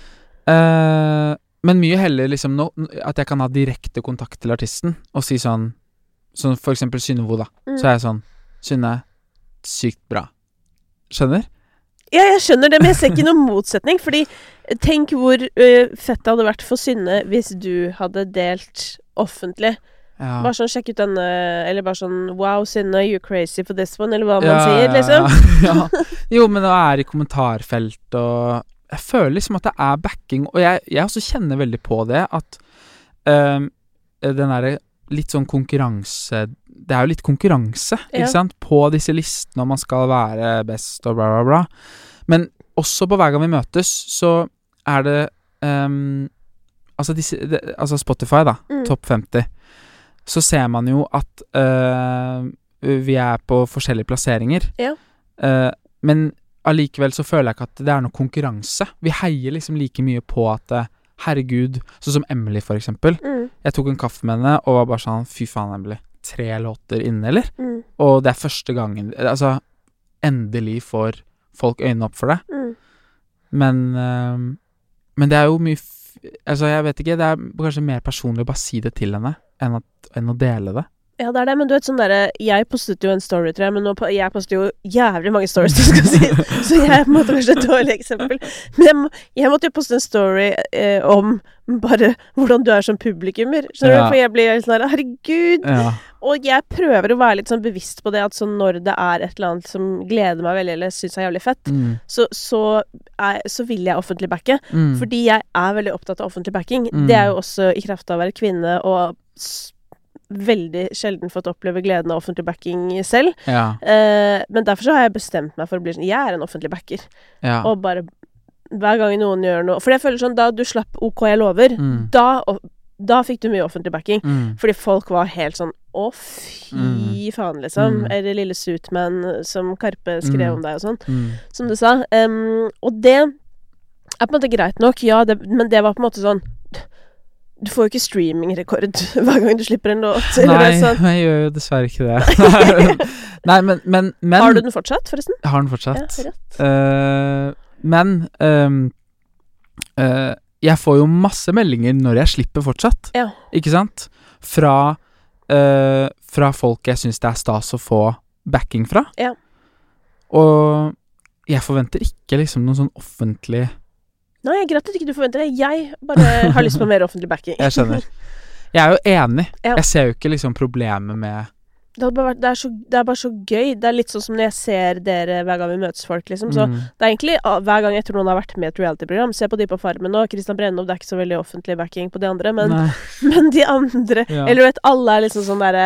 Eh, men mye heller liksom nå, at jeg kan ha direkte kontakt til artisten og si sånn, sånn for eksempel Synnevo da, Mm. så er jeg sånn, Synne, sykt bra. Skjønner? Ja, jeg skjønner det, men jeg ser ikke noen motsetning. Fordi tenk hvor ø, fett det hadde vært for Synne hvis du hadde delt offentlig. Ja. Bare sånn, sjekk ut denne, eller bare sånn wow, Synne, you're crazy for this one, eller hva man Ja, sier, ja, liksom. ja. Jo, men det er i kommentarfelt, og jeg føler liksom at det er backing, og jeg, jeg også kjenner veldig på det, at um, den der litt sånn konkurranse, det er jo litt konkurranse, Ja. ikke sant, på disse listene, og man skal være best, og bla bla bla. Men også på hver gang vi møtes, så er det um, altså, disse, det, altså Spotify da, Mm. topp femti, så ser man jo at uh, vi er på forskjellige plasseringer. Ja. Uh, men allikevel så føler jeg ikke at det er noe konkurranse. Vi heier liksom like mye på at uh, herregud, sånn som Emily for eksempel. Mm. Jeg tok en kaffe med henne og var bare sånn, fy faen Emily, tre låter inne, eller? Mm. Og det er første gangen, altså endelig får folk øynene opp for det. Mm. Men, uh, men det er jo mye, f altså jeg vet ikke, det er kanskje mer personlig å bare si det til henne, enn, at, enn å dele det. Ja, det er det, men du vet sånn derre Jeg postet jo en story, tror jeg, men nå på, jeg poster jo jævlig mange stories, du skal si. Så jeg er på en måte kanskje et dårlig eksempel. Men jeg, må, jeg måtte jo poste en story eh, om bare hvordan du er som publikummer. Skjønner Ja. du? For jeg blir helt sånn der, herregud. Ja. Og jeg prøver å være litt sånn bevisst på det, at sånn når det er et eller annet som gleder meg veldig, eller syns er jævlig fett, Mm. så, så, er, så vil jeg offentlig backe. Mm. Fordi jeg er veldig opptatt av offentlig backing. Mm. Det er jo også i kraft av å være kvinne, og s veldig sjelden fått oppleve gleden av offentlig backing selv. Ja. Eh, men derfor så har jeg bestemt meg for å bli sånn, jeg er en offentlig backer. Ja. Og bare, hver gang noen gjør noe, for jeg føler sånn, da du slapp OK, jeg lover, Mm. da, og, da fikk du mye offentlig backing. Mm. Fordi folk var helt sånn, å fy Mm. faen liksom, Mm. eller lille Suitman som Karpe skrev Mm. om deg og sånn, Mm. som du sa. Em, og det er på en måte greit nok, ja, det, men det var på en måte sånn, du får jo ikke streamingrekord hver gang du slipper en låt. Eller Nei, sånn. jeg gjør jo dessverre ikke det. Nei, men, men, men Har du den fortsatt, forresten? Jeg har den Ja, fortsatt. rett. Eh, men ehm, eh, jeg får jo masse meldinger når jeg slipper fortsatt. Ja. Ikke sant? Fra, eh, fra folk jeg synes det er stas å få backing fra. Ja. Og jeg forventer ikke liksom noen sånn offentlig Nei, greit at ikke du forventer det. Jeg bare har lyst på mer offentlig backing. Jeg skjønner. Jeg er jo enig. Ja. Jeg ser jo ikke liksom problemet med Det, hadde bare vært, det, er så, det er bare så gøy. Det er litt sånn som når jeg ser dere hver gang vi møtes folk, liksom. Så mm. det er egentlig ah, hver gang jeg tror noen har vært med i et reality-program. Se på de på Farmen nå. Christian Brennov, det er ikke så veldig offentlig backing på de andre, men, men de andre Ja. Eller du vet, alle er liksom sånn derre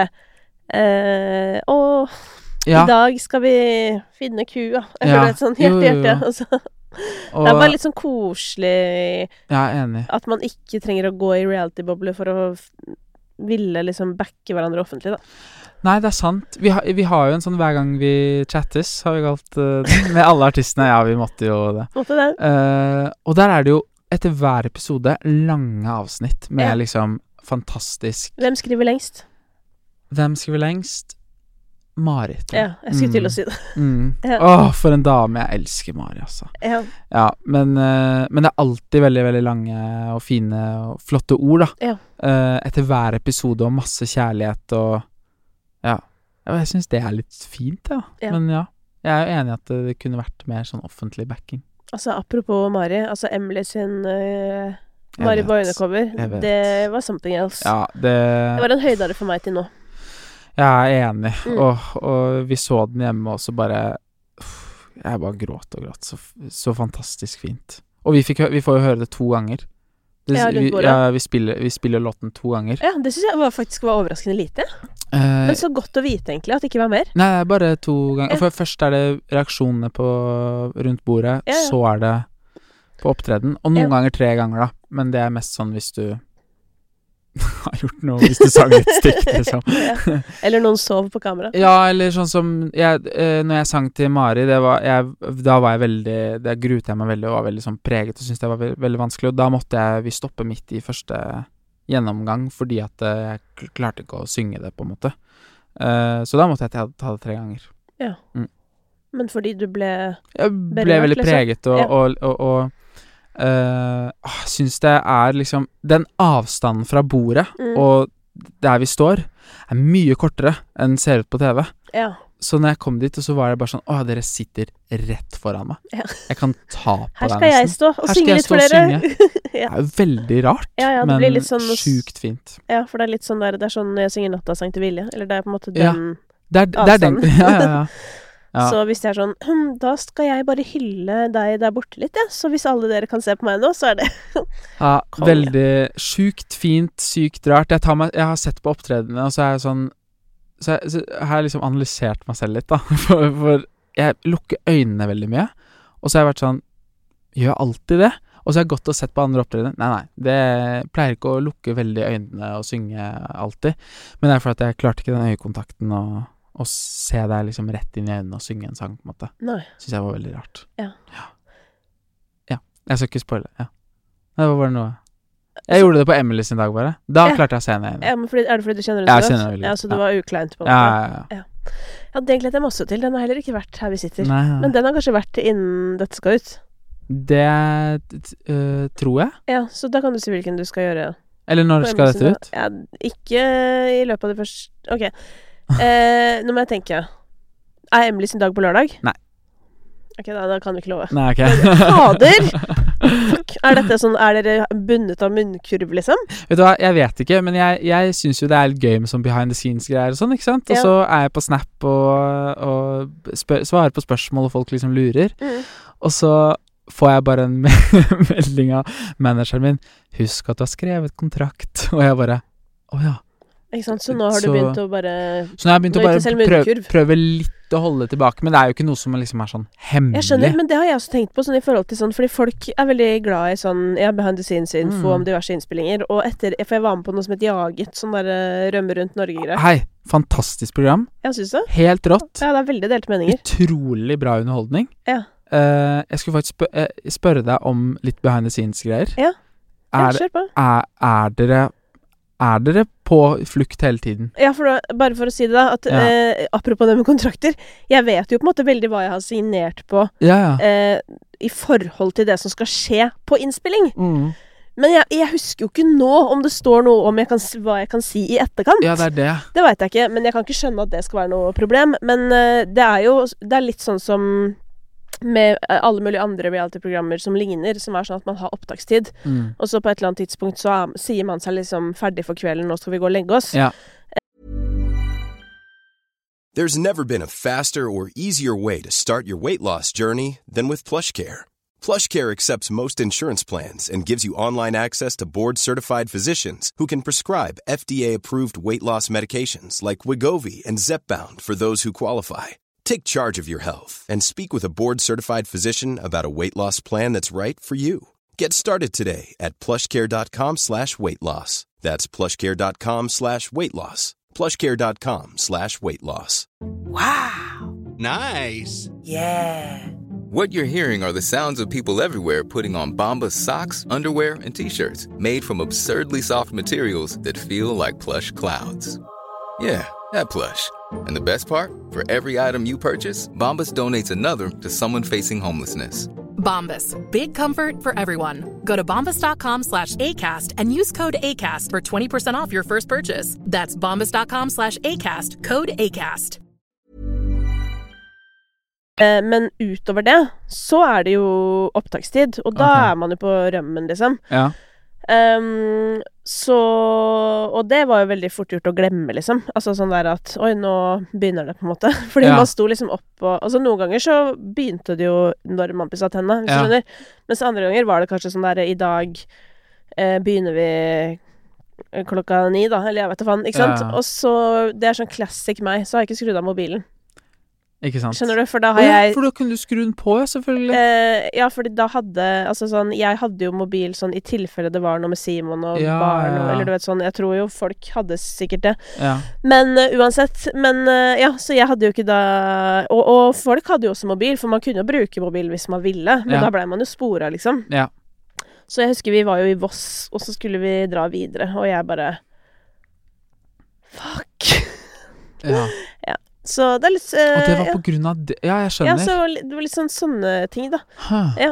eh, Å, Ja. i dag skal vi finne kua. Eller Ja. du vet, sånn Jo, hjerte, jo, jo. hjerte. Og så, Og, det er bare litt sånn koselig Jeg er enig. at man ikke trenger å gå i reality-bobler for å f- ville liksom backe hverandre offentlig, da. Nei, det er sant. Vi, har- vi har jo en sånn hver gang vi chattes, har vi kalt uh, det, med alle artistene. Ja, vi måtte jo det. Måtte det. Eh, og der er det jo etter hver episode lange avsnitt med Ja. liksom fantastisk Hvem skriver lengst? Hvem skriver lengst? Marit. tror jeg. Ja, jeg skulle til Mm. å si det. Mm. Ja. Åh, for en dame. Jeg elsker Mari, altså. Ja. Ja, men, eh, men det er alltid veldig, veldig lange og fine og flotte ord, da. Ja. Eh, etter hver episode og masse kjærlighet og ja. Ja, jeg syns det er litt fint, ja. Ja. Men ja. Jeg er jo enig i at det, det kunne vært mer sånn offentlig backing. Altså, apropos Mari, altså Emily sin uh, Jeg Mari vet. Boine-cover, Jeg vet. det var something else. Ja, det Det var en høydare for meg til nå. Jeg er enig. Mm. Og, og vi så den hjemme, og så bare uff, jeg bare gråt og gråt. Så, så fantastisk fint. Og vi, fikk, hø- vi får jo høre det to ganger. Det, Ja, rundt vi, bordet. ja, vi, spiller, vi spiller låten to ganger. Ja, det synes jeg var, faktisk var overraskende lite. Eh, Men så godt å vite, egentlig, at det ikke var mer. Nei, det er bare to ganger. Ja. For først er det reaksjonene på rundt bordet, Ja, ja. så er det på opptreden. Og noen Ja. ganger tre ganger, da. Men det er mest sånn hvis du har gjort noe, hvis du sang litt stygt, liksom. Ja. Eller noen sov på kamera. Ja, eller sånn som jeg, eh, når jeg sang til Mari, det var, jeg, da var jeg veldig Da gruet jeg meg veldig og var veldig sånn preget og syntes det var ve veldig vanskelig. Og da måtte jeg vi stoppe midt i første gjennomgang fordi at eh, jeg kl- klarte ikke å synge det, på en måte. Eh, så da måtte jeg ta, ta det tre ganger. Men fordi du ble Jeg ble Berørt, veldig liksom. preget og, Ja. og, og, og eh, ah, syns det er liksom Den avstanden fra bordet mm, og der vi står, er mye kortere enn ser ut på T V. Ja. Så når jeg kom dit, og så var det bare sånn Å, dere sitter rett foran meg. Ja. Jeg kan ta på Her deg skal jeg nesten. stå og Her skal synge jeg litt stå for og dere. Det ja. er jo veldig rart, Ja, ja, det men blir litt sånn å s- sjukt fint. ja, for det er litt sånn der Det er sånn når jeg synger Nattasang til Vilje. Eller det er på en måte Ja. den Det er, det er den Avstanden. Ja, ja, ja. ja. Så hvis jeg er sånn hm, da skal jeg bare hylle deg der borte litt, ja. Så hvis alle dere kan se på meg nå, så er det ja Konge. veldig sjukt fint, sykt rart. Jeg, tar meg, jeg har sett på opptredenene, og så er jeg sånn Så jeg, så har jeg liksom analysert meg selv litt, da. For, for jeg lukker øynene veldig mye. Og så har jeg vært sånn Gjør jeg alltid det? Og så har jeg gått og sett på andre opptredener. Nei, nei. Det jeg pleier ikke å lukke veldig øynene og synge alltid. Men det er for at jeg klarte ikke den øyekontakten og, og se deg liksom rett inn i øynene og synge en sang, på en måte. Nei. Syns jeg var veldig rart. Ja. Ja. Ja. Jeg skal ikke spoile. Ja. Det var bare noe Jeg gjorde det på Emily sin dag, bare. Da Ja. klarte jeg å se henne i øynene. Ja, men fordi, er det fordi du kjenner det Ja, så jeg godt? kjenner det veldig Ja, godt. så det Ja. var ukleint på en Ja, måte. ja, ja. Ja, den gledet jeg meg også til. Den har heller ikke vært her vi sitter. Nei, nei. Men den har kanskje vært innen dette skal ut. Det øh, tror jeg. Ja, så da kan du si hvilken du skal gjøre. Eller når på skal Emily dette sin ut? dag. Ja, ikke i løpet av det første Ok. Eh, nå må jeg tenke. Er Emily sin dag på lørdag? Nei. Ok, da, da kan vi ikke love. Nei, ok. Fader! Fuck. Er dette sånn Er dere bundet av munnkurv, liksom? Vet du hva, jeg vet ikke, men jeg, jeg syns jo det er litt gøy med sånn behind the scenes-greier og sånn, ikke sant? Og Ja. så er jeg på Snap og, og spør, svarer på spørsmål, og folk liksom lurer. Mm. Og så får jeg bare en me- melding av manageren min 'Husk at du har skrevet kontrakt.' Og jeg bare 'Å ja'. Ikke sant? Så nå har du Så- begynt å bare Så nå har jeg begynt Nå å bare gikk det selv prøve, munnkurv. prøve litt å holde tilbake, men det er jo ikke noe som liksom er sånn hemmelig. Jeg skjønner, men det har jeg også tenkt på sånn i forhold til sånn fordi folk er veldig glad i sånn ja, behind the scenes-info Mm. om diverse innspillinger. Og etter For jeg var med på noe som het Jaget, sånn der eh, rømme rundt Norge-greier. Hei, fantastisk program. Jeg syns det. Helt rått. Ja, det er veldig delte meninger. Utrolig bra underholdning. Ja. Eh, jeg skulle faktisk spør, eh, spørre deg om litt behind the scenes-greier. Ja. Ja, Er, det- kjør på. er, er dere Er dere på flukt hele tiden? Ja, for da, bare for å si det, da. At, Ja. eh, apropos det med kontrakter. Jeg vet jo på en måte veldig hva jeg har signert på Ja, ja. eh, i forhold til det som skal skje på innspilling. Mm. Men jeg, jeg husker jo ikke nå om det står noe om jeg kan, s- hva jeg kan si i etterkant. Ja, det er det. Det veit jeg ikke, men jeg kan ikke skjønne at det skal være noe problem. Men eh, det er jo Det er litt sånn som med alle mulige andre reality-programmer som ligner, som er sånn at man har opptakstid. Mm. Og så på et eller annet tidspunkt så er, sier man seg liksom ferdig for kvelden, nå skal vi gå og legge oss. Ja. There's never been a faster or easier way to start your weight loss journey than with PlushCare. PlushCare accepts most insurance plans and gives you online access to board-certified physicians who can prescribe F D A-approved weight loss medications like Wegovy and Zepbound for those who qualify. Take charge of your health and speak with a board-certified physician about a weight loss plan that's right for you. Get started today at plushcare.com slash weight loss. That's plushcare.com slash weight loss. plushcare.com slash weight loss. Wow. Nice. Yeah. What you're hearing are the sounds of people everywhere putting on Bombas socks, underwear, and T-shirts made from absurdly soft materials that feel like plush clouds. Yeah, that plush. And the best part? For every item you purchase, Bombas donates another to someone facing homelessness. Bombas. Big comfort for everyone. Go to bombas.com slash ACAST and use code ACAST for twenty percent off your first purchase. That's bombas.com slash ACAST. Code ACAST. Eh, men utover det, så er det jo opptakstid, og da Ok. er man jo på rømmen, liksom. Ja. Ehm, så Og det var jo veldig fort gjort å glemme, liksom. Altså sånn der at oi, nå begynner det, på en måte. Fordi Ja. man sto liksom opp og Altså noen ganger så begynte det jo når man pussa tenna, hvis Ja. du skjønner. Mens andre ganger var det kanskje sånn der i dag eh, begynner vi klokka ni, da. Eller jeg vet da faen, ikke sant? Ja. Og så Det er sånn classic meg, så har jeg ikke skrudd av mobilen. Ikke sant? Skjønner du? For da har Å ja, jeg for da kunne du skru den på, ja, selvfølgelig. Eh, ja, fordi da hadde Altså sånn Jeg hadde jo mobil sånn i tilfelle det var noe med Simon og Ja, barn og, ja, ja. Eller du vet sånn Jeg tror jo folk hadde sikkert det. Ja. Men eh, uansett Men eh, ja, så jeg hadde jo ikke da og, og folk hadde jo også mobil, for man kunne jo bruke mobil hvis man ville, men Ja. da ble man jo spora, liksom. Ja. Så jeg husker vi var jo i Voss, og så skulle vi dra videre, og jeg bare Fuck. Ja. Så det er litt eh, Og det var ja. på grunn av det. Ja, jeg Ja, skjønner. så det var litt sånn sånne ting, da. Huh. Ja,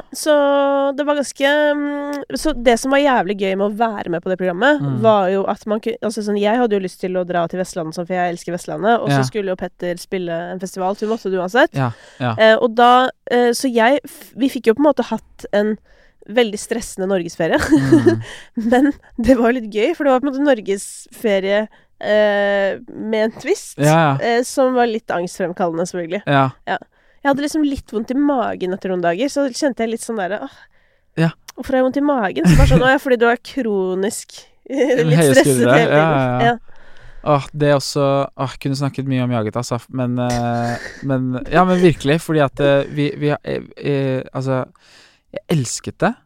så det var ganske mm, Så det som var jævlig gøy med å være med på det programmet, Mm. var jo at man kunne Altså sånn, jeg hadde jo lyst til å dra til Vestlandet, sånn, for jeg elsker Vestlandet, og Ja. så skulle jo Petter spille en festival, så vi måtte det uansett. Ja, ja. Eh, og da eh, Så jeg f- Vi fikk jo på en måte hatt en veldig stressende norgesferie, Mm. men det var jo litt gøy, for det var på en måte norgesferie eh, med en twist, Ja, ja. eh, som var litt angstfremkallende, selvfølgelig. Ja. Jeg hadde liksom litt vondt i magen etter noen dager, så kjente jeg litt sånn der åh, Ja. hvorfor har jeg vondt i magen? Så bare sånn, å ja, fordi du er kronisk litt Høye stresset skuldre, hele tiden. ja, ja, ja. Ja. Åh, det er også Åh, jeg kunne snakket mye om jaget, altså. Men, eh, men Ja, men virkelig. Fordi at eh, vi, vi eh, eh, Altså, jeg elsket det,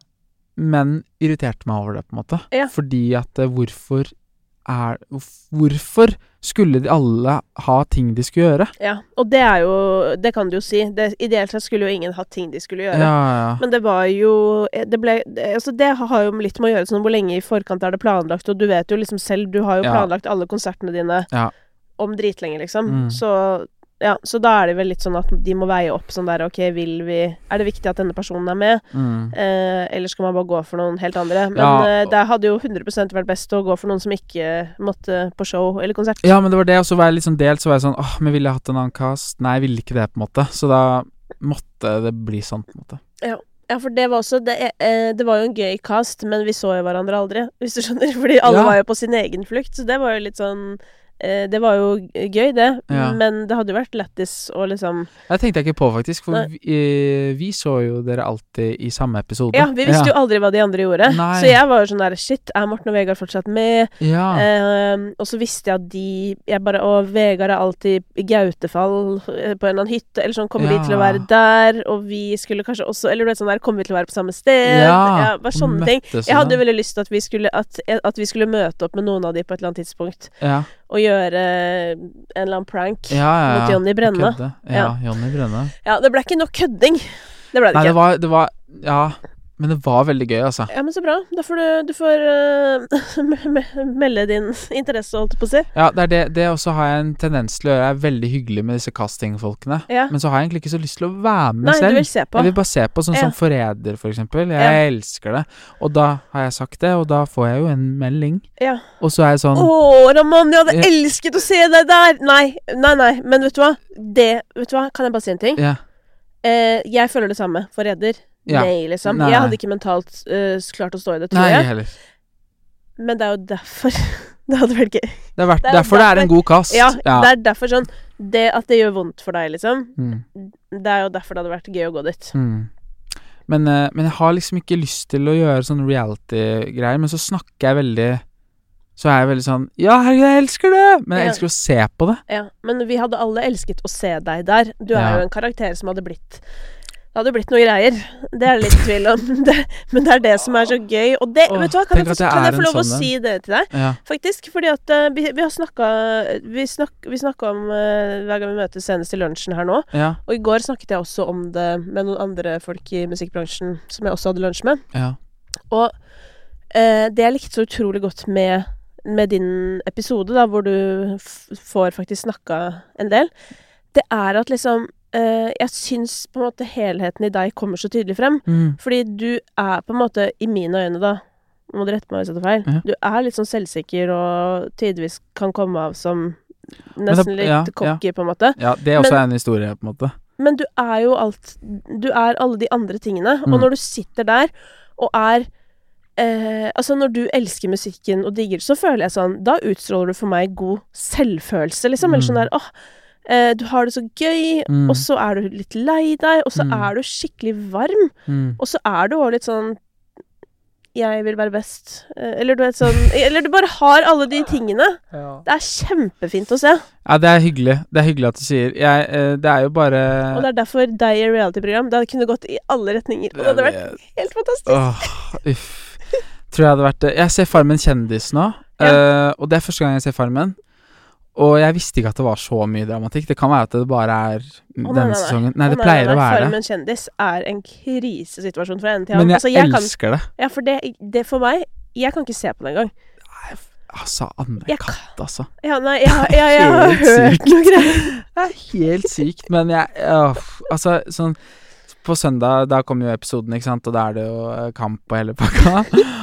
men irriterte meg over det, på en måte. Ja. Fordi at eh, hvorfor er Hvorfor skulle de alle ha ting de skulle gjøre? Ja, og det er jo, det kan du jo si, det, ideelt sett skulle jo ingen hatt ting de skulle Ja, gjøre. ja. Men det var jo Det ble det, Altså det har jo litt med å gjøre sånn hvor lenge i forkant er det planlagt, og du vet jo liksom selv, du har jo Ja. planlagt alle konsertene dine Ja. om dritlenge, liksom. Mm. Så ja, så da er det vel litt sånn at de må veie opp sånn der, ok, vil vi Er det viktig at denne personen er med? Mm. Eh, eller skal man bare gå for noen helt andre? Men Ja. eh, det hadde jo hundre prosent vært best å gå for noen som ikke måtte på show eller konsert. Ja, men det var det, og så var jeg litt sånn delt, så var jeg sånn åh, men ville jeg hatt en annen cast? Nei, jeg ville ikke det, på en måte. Så da måtte det bli sånn, på en måte. Ja, for det var også det, eh, det var jo en gøy cast, men vi så jo hverandre aldri, hvis du skjønner. Fordi alle Ja. var jo på sin egen flukt, så det var jo litt sånn eh, Det var jo gøy, det, Ja. men det hadde jo vært lættis å liksom Det tenkte jeg ikke på, faktisk, for Nei. vi, eh, vi så jo dere alltid i samme episode. Ja, vi visste jo aldri hva de andre gjorde. Nei. Så jeg var jo sånn der shit, er Morten og Vegard fortsatt med? Ja. Eh, og så visste jeg at de Jeg bare Og Vegard er alltid i Gautefall eh, på en eller annen hytte, eller sånn, kommer Ja. de til å være der? Og vi skulle kanskje også Eller du vet sånn der, kommer vi til å være på samme sted? Ja, bare sånne ting. møttes Jeg hadde og jo veldig lyst til at vi skulle At, at vi skulle møte opp med noen av de på et eller annet tidspunkt, Ja, og gjøre en eller annen prank ja, ja, ja. mot Jonny Brenna. Kødde. Ja, Jonny Brenna. Ja, det ble ikke nok kødding. Det ble det Nei, ikke. det var, det var Ja, men det var veldig gøy, altså. Ja, men så bra. Da får du, du får eh, me- me- melde din interesse, holdt jeg på å si. Ja, det er det, det også har jeg en tendens til å gjøre. Jeg er veldig hyggelig med disse castingfolkene. Ja. Men så har jeg egentlig ikke så lyst til å være med Nei, selv. du vil se på. Jeg vil bare se på, sånn Ja. som Forræder, for eksempel. Jeg Ja. elsker det. Og da har jeg sagt det, og da får jeg jo en melding. Ja. Og så er jeg sånn Å, Ramon, jeg hadde Ja. elsket å se deg der! Nei, nei, nei. Men vet du hva? Det Vet du hva? Kan jeg bare si en ting? Ja. eh, jeg føler det samme for Redder. Ja. Nei, liksom. Nei. Jeg hadde ikke mentalt uh, klart å stå i det, tror Nei, jeg. heller. Men det er jo derfor det hadde vært gøy. Det er vært, Det er derfor det er en derfor- god kast. Ja, det er derfor sånn Det at det gjør vondt for deg, liksom, Mm. det er jo derfor det hadde vært gøy å gå dit. Mm. Men, eh, men jeg har liksom ikke lyst til å gjøre sånn reality-greier, men så snakker jeg veldig Så er jeg veldig sånn Ja, herregud, jeg elsker det! Men jeg Ja. elsker å se på det. Ja, men vi hadde alle elsket å se deg der. Du er Ja. jo en karakter som hadde blitt Det hadde blitt noe greier. Det er det litt tvil om. Det, men det er det som er så gøy. Og det, Åh, vet du hva, kan jeg, tenk få, at jeg kan jeg er få en lov å sånn en. si det til deg? Ja. Faktisk, fordi at eh, vi, vi har snakka Vi, snak, vi snakka om uh, hver gang vi møtes senest i lunsjen her nå. Ja. Og i går snakket jeg også om det med noen andre folk i musikkbransjen som jeg også hadde lunsj med. Ja. Og eh, det jeg likte så utrolig godt med, med din episode, da, hvor du f får faktisk snakka en del, det er at liksom eh, jeg syns på en måte helheten i deg kommer så tydelig frem. Mm. Fordi du er på en måte, i mine øyne da, må du rette meg hvis jeg tar feil, Ja. du er litt sånn selvsikker og tidvis kan komme av som Men nesten det- ja, litt cocky, på en måte. ja, det er også Men- en historie, på en måte. Men du er jo alt Du er alle de andre tingene. Mm. Og når du sitter der og er eh, Altså, når du elsker musikken og digger, så føler jeg sånn Da utstråler du for meg god selvfølelse, liksom. Eller sånn Mm. der åh, eh, du har det så gøy, Mm. og så er du litt lei deg, og så Mm. er du skikkelig varm. Mm. Og så er du òg litt sånn Jeg vil være best. Eh, eller du vet sånn Eller du bare har alle de tingene. Det er kjempefint å se. Ja, det er hyggelig. Det er hyggelig at du sier. Jeg, eh, det er jo bare Og det er derfor deg i reality-program. Det kunne gått i alle retninger. Og det hadde vært helt fantastisk. Åh, uff. Tror jeg hadde vært det. Jeg ser Farmen kjendis nå, Ja. eh, og det er første gang jeg ser Farmen. Og jeg visste ikke at det var så mye dramatikk. Det kan være at det bare er Å, nei, denne nei, nei. sesongen. Nei, Å, det nei, pleier nei, å være det. Farmen kjendis er en krisesituasjon fra ende til Men annen. jeg, Altså, jeg kan, elsker det. ja, for det, det for meg Jeg kan ikke se på det engang. Altså, Anne Jeg Katt, altså. Ja, nei, jeg, jeg, jeg, jeg har Helt hørt sykt. noe greier. Det er helt sykt, men jeg åh, altså, sånn På søndag, da kommer jo episoden, ikke sant, og da er det jo eh, kamp og hele pakka.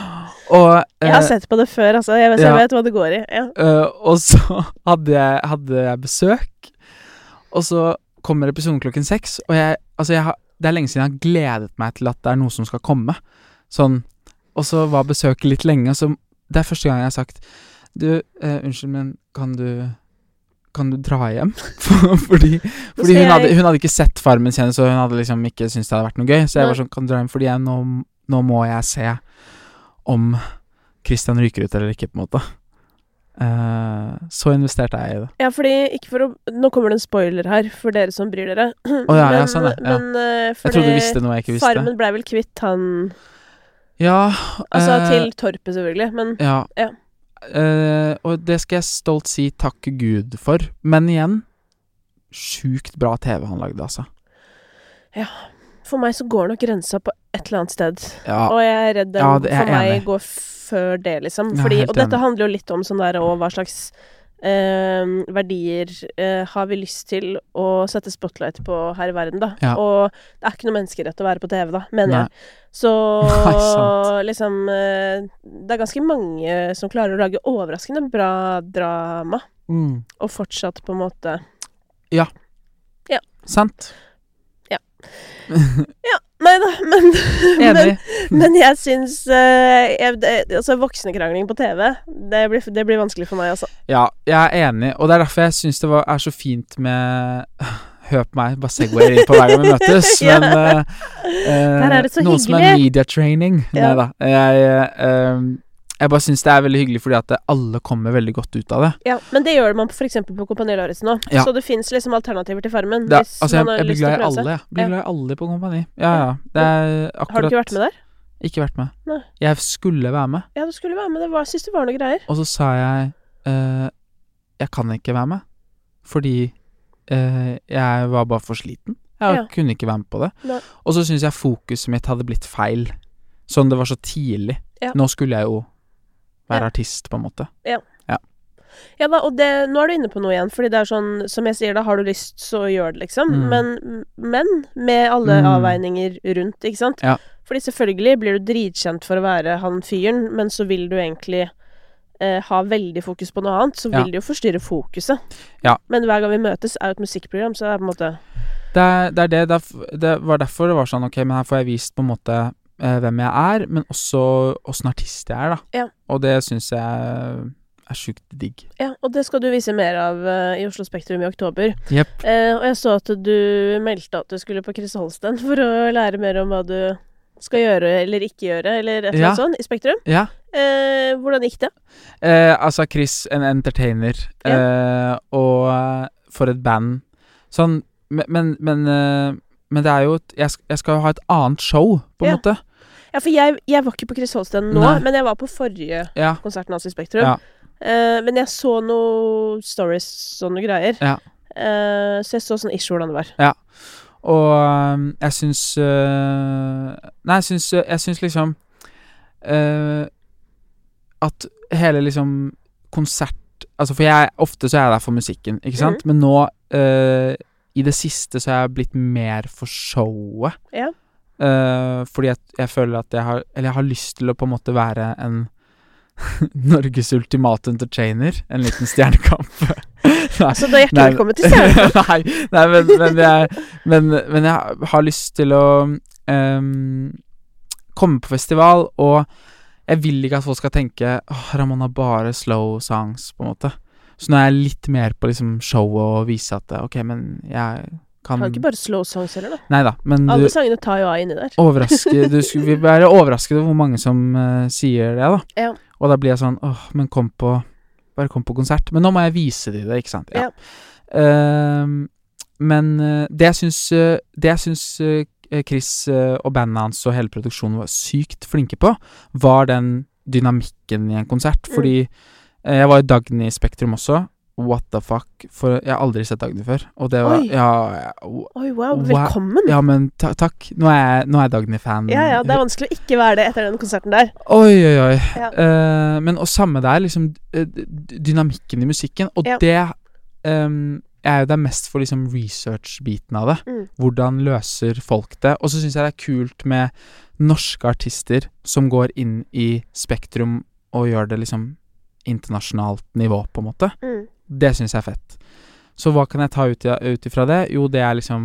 Og Jeg har eh, sett på det før, altså. Jeg vet, så ja. jeg vet hva det går i. Ja. eh, Og så hadde jeg, hadde jeg besøk, og så kommer episoden klokken seks, og jeg Altså, jeg har, det er lenge siden jeg har gledet meg til at det er noe som skal komme. Sånn. Og så var besøket litt lenge, og så det er første gang jeg har sagt Du, eh, unnskyld, men kan du Kan du dra hjem? fordi fordi skal hun, hadde, jeg- hun hadde ikke sett Farmen kjendis, og hun hadde liksom ikke syntes det hadde vært noe gøy. Så jeg Nei. var sånn, kan du dra hjem? Fordi jeg, nå, nå må jeg se om Christian ryker ut eller ikke, på en måte. Eh, så investerte jeg i det. ja, fordi ikke for å Nå kommer det en spoiler her, for dere som bryr dere. Å ja, ja, sånn, ja. Ja. Men eh, Jeg trodde du fordi visste noe jeg ikke visste. Farmen ble vel kvitt han Ja. Altså eh, til Torpet, selvfølgelig, men Ja. Ja. Eh, og det skal jeg stolt si takk Gud for. Men igjen, sjukt bra T V han lagde, altså. for meg så går nok grensa på et eller annet sted. Ja. Og jeg er redd den Ja, det er for jeg meg enig. går før det, liksom. Ja, Fordi, helt og dette enig. handler jo litt om sånn der og hva slags eh, verdier eh, har vi lyst til å sette spotlight på her i verden, da. Ja. Og det er ikke noe menneskerett å være på T V, da, mener Nei. jeg. Så Nei, sant. liksom eh, Det er ganske mange som klarer å lage overraskende bra drama, Mm. og fortsatt på en måte Sant? Nei da, men men, Enig. men jeg syns eh, jeg, det, Altså, voksenkrangling på T V, det blir, det blir vanskelig for meg, altså. Ja, jeg er enig, og det er derfor jeg syns det var, er så fint med Hør på meg, bare segwayer inn på hver gang vi møtes, Ja. men eh, eh, Der er det så noe som er hyggelig. media training. Ja. Nei da. Jeg, eh, jeg bare syns det er veldig hyggelig fordi at det, alle kommer veldig godt ut av det. Ja, men det gjør man for eksempel på Kompani Lauritzen òg. Ja. Så det fins liksom alternativer til Farmen. det er, hvis altså, jeg, man har jeg blir lyst til å glad i prøve seg. alle, jeg. Blir Ja. glad i alle på Kompani. Ja, ja. Det er akkurat Har du ikke vært med der? Ikke vært med. Nei. Jeg skulle være med, Ja, du skulle være med. Det var, syns det var noe greier. og så sa jeg eh, jeg kan ikke være med, fordi eh, jeg var bare for sliten. Jeg Ja. kunne ikke være med på det. Nei. Og så syns jeg fokuset mitt hadde blitt feil. Sånn, det var så tidlig. Ja. Nå skulle jeg jo være Ja. artist, på en måte. Ja da, og det, nå er du inne på noe igjen, fordi det er sånn, som jeg sier da, har du lyst, så gjør det, liksom. Mm. Men, men med alle Mm. avveininger rundt, ikke sant? Ja. Fordi selvfølgelig blir du dritkjent for å være han fyren, men så vil du egentlig eh, ha veldig fokus på noe annet, så Ja. vil det jo forstyrre fokuset. Ja. Men hver gang vi møtes er jo et musikkprogram, så er det på en måte Det er det, er det, det, er, det var derfor det var sånn, ok, men her får jeg vist på en måte eh, hvem jeg er, men også hvordan artist jeg er, da. Ja. Og det synes jeg er sjukt digg. Ja, og det skal du vise mer av uh, i Oslo Spektrum i oktober. Jepp. Uh, og jeg så at du meldte at du skulle på Chris Holsten for å lære mer om hva du skal gjøre eller ikke gjøre, eller et eller Ja. annet sånt, i Spektrum. Ja. Uh, hvordan gikk det? Eh, altså, Chris, en entertainer, Ja. eh, og eh, for et band. Sånn, men, men, men, eh, men det er jo et, jeg, sk- jeg skal jo ha et annet show, på en Ja. måte. Ja, for jeg, jeg var ikke på Chris Holsten nå, Nei. men jeg var på forrige Ja. konserten hans i Spektrum. Ja. Uh, men jeg så noe stories, sånne greier. Ja. Uh, så jeg så sånn ish hvordan det var. Og øhm, jeg syns øh, Nei, jeg syns, jeg syns liksom øh, at hele liksom konsert Altså, for jeg ofte så er jeg der for musikken, ikke sant? Men nå øh, i det siste så er jeg blitt mer for showet. Ja. Øh, fordi jeg, jeg føler at jeg har Eller jeg har lyst til å på en måte være en Norges ultimate entertainer. En liten stjernekamp. Nei, Så da hjertelig nei, velkommen til Stjernekamp. nei, nei men, men, jeg, men, men jeg har lyst til å um, komme på festival, og jeg vil ikke at folk skal tenke Åh, Ramón har bare slow songs, på en måte. Så nå er jeg litt mer på liksom show og vise at ok, men jeg kan Kan ikke bare slow songs heller, da. Neida, men Alle du sangene tar jo av inni der. overrasker Du skulle vi være overrasket over hvor mange som uh, sier det, da. Ja. Og da blir jeg sånn åh, men kom på bare kom på konsert. Men nå må jeg vise de det, ikke sant? Ja. Ehm, men uh, det jeg syns uh, Det jeg syns uh, Chris uh, og bandet hans og hele produksjonen var sykt flinke på, var den dynamikken i en konsert. Mm. Fordi uh, jeg var i Dagny Spektrum også. What the fuck? For jeg har aldri sett Dagny før. Og det var Oi. Ja, ja, o- Oi, wow, Wow. velkommen! ja men ta takk. Nå er jeg, nå er jeg Dagny-fan. Ja, ja, det er vanskelig å ikke være det etter den konserten der. Oi, oi, oi. Ja. Eh, men og samme der, liksom eh, d- dynamikken i musikken. Og Ja. det ehm, er jo det mest for liksom research-biten av det. Mm. Hvordan løser folk det? Og så syns jeg det er kult med norske artister som går inn i Spektrum og gjør det liksom internasjonalt nivå, på en måte. Mm. Det syns jeg er fett. Så hva kan jeg ta ut, i- ut ifra det? Jo, det er liksom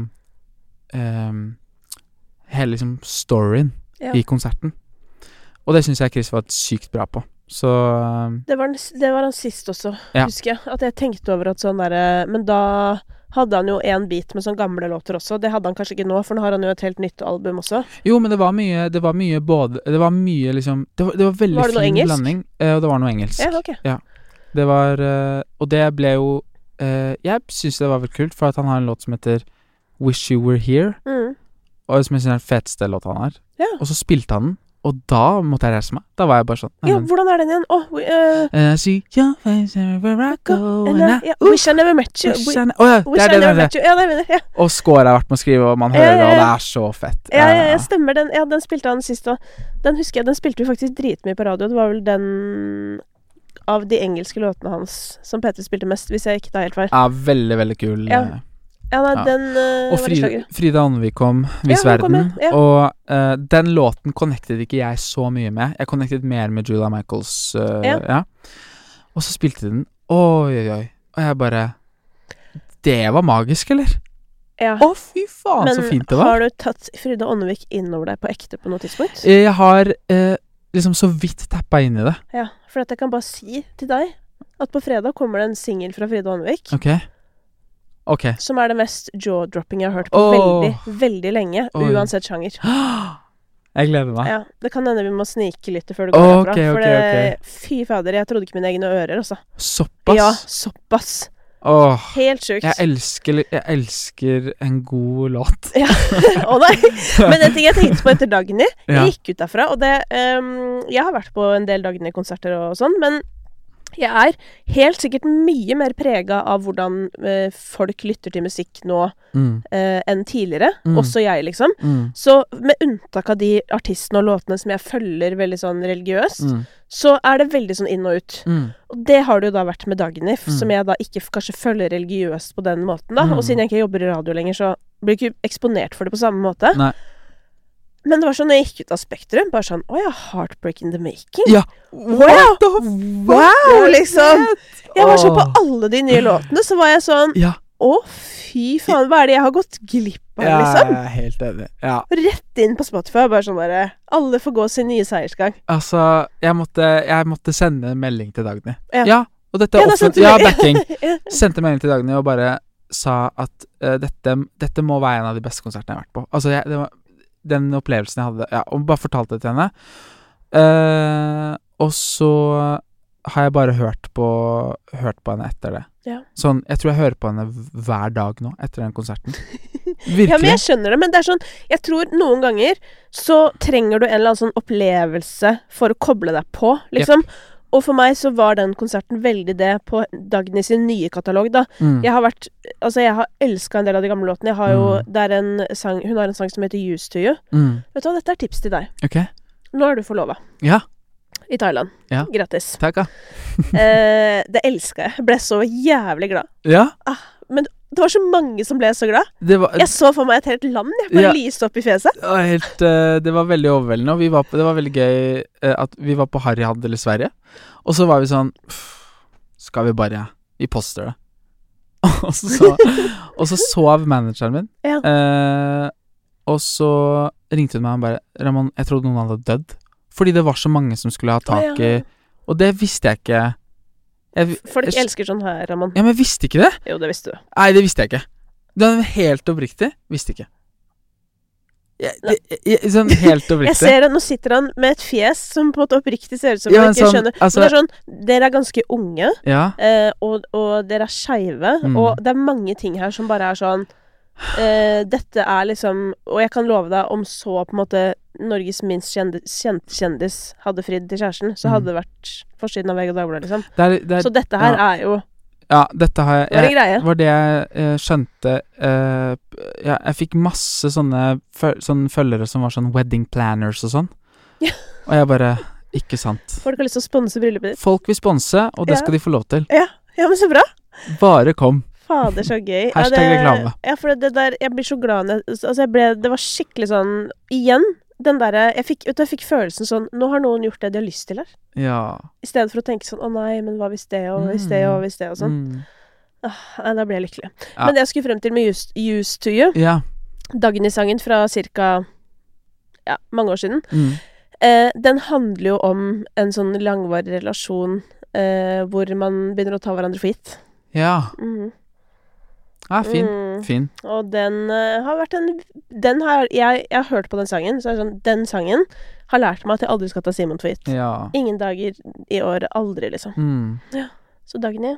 ehm, hele liksom storyen Ja. i konserten. Og det syns jeg Chris var sykt bra på. Så ehm, Det var, den- det var han sist også, Ja. husker jeg. At jeg tenkte over at sånn derre Men da hadde han jo en bit med sånne gamle låter også. Det hadde han kanskje ikke nå, for nå har han jo et helt nytt album også. Jo, men det var mye Det var mye både Det var mye liksom Det var, det var veldig Var det noe fin engelsk? blanding. eh, Og det var noe engelsk. Ja, ok. Det var eh, Og det ble jo eh, Jeg syns det var veldig kult, for at han har en låt som heter Wish You Were Here, Mm. og som jeg synes er den feteste låta han har. Ja. Og så spilte han den, og da måtte jeg reise meg. Da var jeg bare sånn nei, Ja, men- hvordan er den igjen? Åh, we- uh, And I see your face everywhere I go, and, and uh, I- ja, Wish I Never Met You. Wish We- I ne- Å ja, Wish det I er det Never det er Met det. You. Ja, det er det. Ja. Og score har jeg vært med å skrive, og man Ja, hører ja, det, og det ja. er så fett. Ja, ja, ja, stemmer den. Ja, den spilte han sist òg. Den husker jeg, den spilte vi faktisk dritmye på radio. Det var vel den av de engelske låtene hans som Peter spilte mest, hvis jeg ikke tar helt feil. Ja, veldig, veldig kul. Ja. eh. Ja, nei, Ja. den uh, Og var Frida, slager. Frida Åndevik kom, Vis Ja, hun kom, verden. ja. Ja. Og eh, den låten connected ikke jeg så mye med. Jeg connected mer med Julia Michaels. eh, Ja. ja. Og så spilte de den. Oi, oi, oi. Og jeg bare Det var magisk, eller? Ja. Å, fy faen, Men så fint det var. har du tatt Frida Åndevik innover deg på ekte på noe tidspunkt? Jeg har eh, liksom så vidt tappa inn i det. Ja, for at jeg kan bare si til deg at på fredag kommer det en singel fra Frida Åndevik Ok. Ok. som er det mest jaw-dropping jeg har hørt på Åh. veldig, veldig lenge, Oi. uansett sjanger. Jeg gleder meg. Ja, det kan hende vi må snike litt før det går Ok, herfra. For ok, det, fy fader, jeg trodde ikke mine egne ører, altså. Såpass? Ja, såpass. Åh, Helt sjukt. jeg elsker, jeg elsker en god låt. Ja. Å nei. Men en ting jeg tenkte på etter Dagny, Ja. jeg gikk ut derfra, og det ehm, Jeg har vært på en del Dagny-konserter og sånn, men jeg er helt sikkert mye mer prega av hvordan eh, folk lytter til musikk nå Mm, eh, enn tidligere. Mm. Også jeg, liksom. mm, Så med unntak av de artistene og låtene som jeg følger veldig sånn religiøst, mm, så er det veldig sånn inn og ut. mm. Og det har det jo da vært med Dagny, f- Mm. som jeg da ikke f- kanskje følger religiøst på den måten, da. Mm. Og siden jeg ikke jobber i radio lenger, så blir jeg ikke eksponert for det på samme måte. Nei. Men det var sånn, når jeg gikk ut av Spektrum, bare sånn, å ja, Heartbreak in the Making. Ja. Wow! Wow, liksom! Jeg var så på Åh. alle de nye låtene, så var jeg sånn, Ja. å fy faen, hva er det jeg har gått glipp av, Ja, liksom? jeg er helt enig. Ja. Rett inn på Spotify, bare sånn der, alle får gå sin nye seiersgang. Altså, jeg måtte, jeg måtte sende en melding til Dagny. Ja. Ja, og dette Ja, er da sendte offentlig. Ja, du- backing. Ja. Sendte melding til Dagny og bare sa at eh, dette, dette må være en av de beste konsertene jeg har vært på. Altså, jeg, det var den opplevelsen jeg hadde, ja, og bare fortalte det til henne. Eh, og så har jeg bare hørt på, hørt på henne etter det. Ja. Sånn, jeg tror jeg hører på henne v- hver dag nå, etter den konserten. Ja, men Virkelig. jeg skjønner det, men det er sånn, jeg tror noen ganger så trenger du en eller annen sånn opplevelse for å koble deg på, liksom. Og for meg så var den konserten veldig det på Dagny sin nye katalog, da. Mm. Jeg har vært, altså jeg har elsket en del av de gamle låtene. Jeg har jo, Mm. det er en sang, hun har en sang som heter Used to You. Mm. Vet du hva, dette er tips til deg. Ok. Nå er du forlovet Ja, i Thailand. Ja. Grattis. takk da. Eh, det elsker jeg. Jeg ble så jævlig glad. Ja, Men det var så mange som ble så glad. det var... Jeg så for meg et helt land, jeg bare Ja. lyste opp i fjeset. Det var, helt, eh, det var veldig overveldende, og vi var på, det var veldig gøy eh, at vi var på Harryhandel i Sverige, og så var vi sånn, "Pff, skal vi bare, vi poster det." og, så, så, og så sov manageren min, Ja. eh, og så ringte hun meg og bare, Ramon, jeg trodde noen hadde dødd, fordi det var så mange som skulle ha tak i, Å, ja. og det visste jeg ikke. Jeg, Folk jeg, elsker sånn her, Ramon. Ja, men jeg visste ikke det. Jo, det visste du. Nei, det visste jeg ikke. Det var helt oppriktig. Visste ikke. Jeg, det, jeg, sånn helt Jeg oppriktig. ser at nå sitter han med et fjes som på en måte oppriktig ser ut som Ja, han men ikke sånn, skjønner. altså- Men det er sånn, dere er ganske unge, Ja. eh, og, og dere er skeive, Mm. og det er mange ting her som bare er sånn eh, Dette er liksom Og jeg kan love deg, om så på en måte Norges minst kjente, kjente kjendis hadde fridd til kjæresten, så Mm. hadde det vært forsiden av V G og Dagbladet, liksom. Det er, det er, Så dette her ja. er jo ja, dette har jeg, Det var en jeg greie. var det jeg eh, skjønte eh, ja, Jeg fikk masse sånne, føl, sånne følgere som var sånn wedding planners og sånn. Ja. Og jeg bare Ikke sant. Folk har lyst til å sponse bryllupet ditt. Folk vil sponse, og det Ja. skal de få lov til. Ja, ja, men så bra. Bare kom. Fader, så gøy. Hashtag det, reklame. Ja, for det der Jeg blir så glad når jeg Altså, jeg ble Det var skikkelig sånn Igjen, den derre Jeg fikk, vet du, jeg fikk følelsen sånn Nå har noen gjort det de har lyst til her. Ja. I stedet for å tenke sånn Å nei, men hva hvis det, og hvis det, og hvis det, og sånn. Mm. Ah, nei, da ble jeg lykkelig. Ja. Men det jeg skulle frem til med Used, used to You, Ja. Dagny-sangen fra cirka Ja, mange år siden, Mm. eh, den handler jo om en sånn langvarig relasjon eh, hvor man begynner å ta hverandre for gitt. Ja. Mhm. Ja, fin. Mm. Fin. Og den eh, har vært en Den har jeg, jeg har hørt på den sangen, så er det sånn Den sangen har lært meg at jeg aldri skal ta Simon for gitt. Ja. Ingen dager i året. Aldri, liksom. Mm. Så Dagny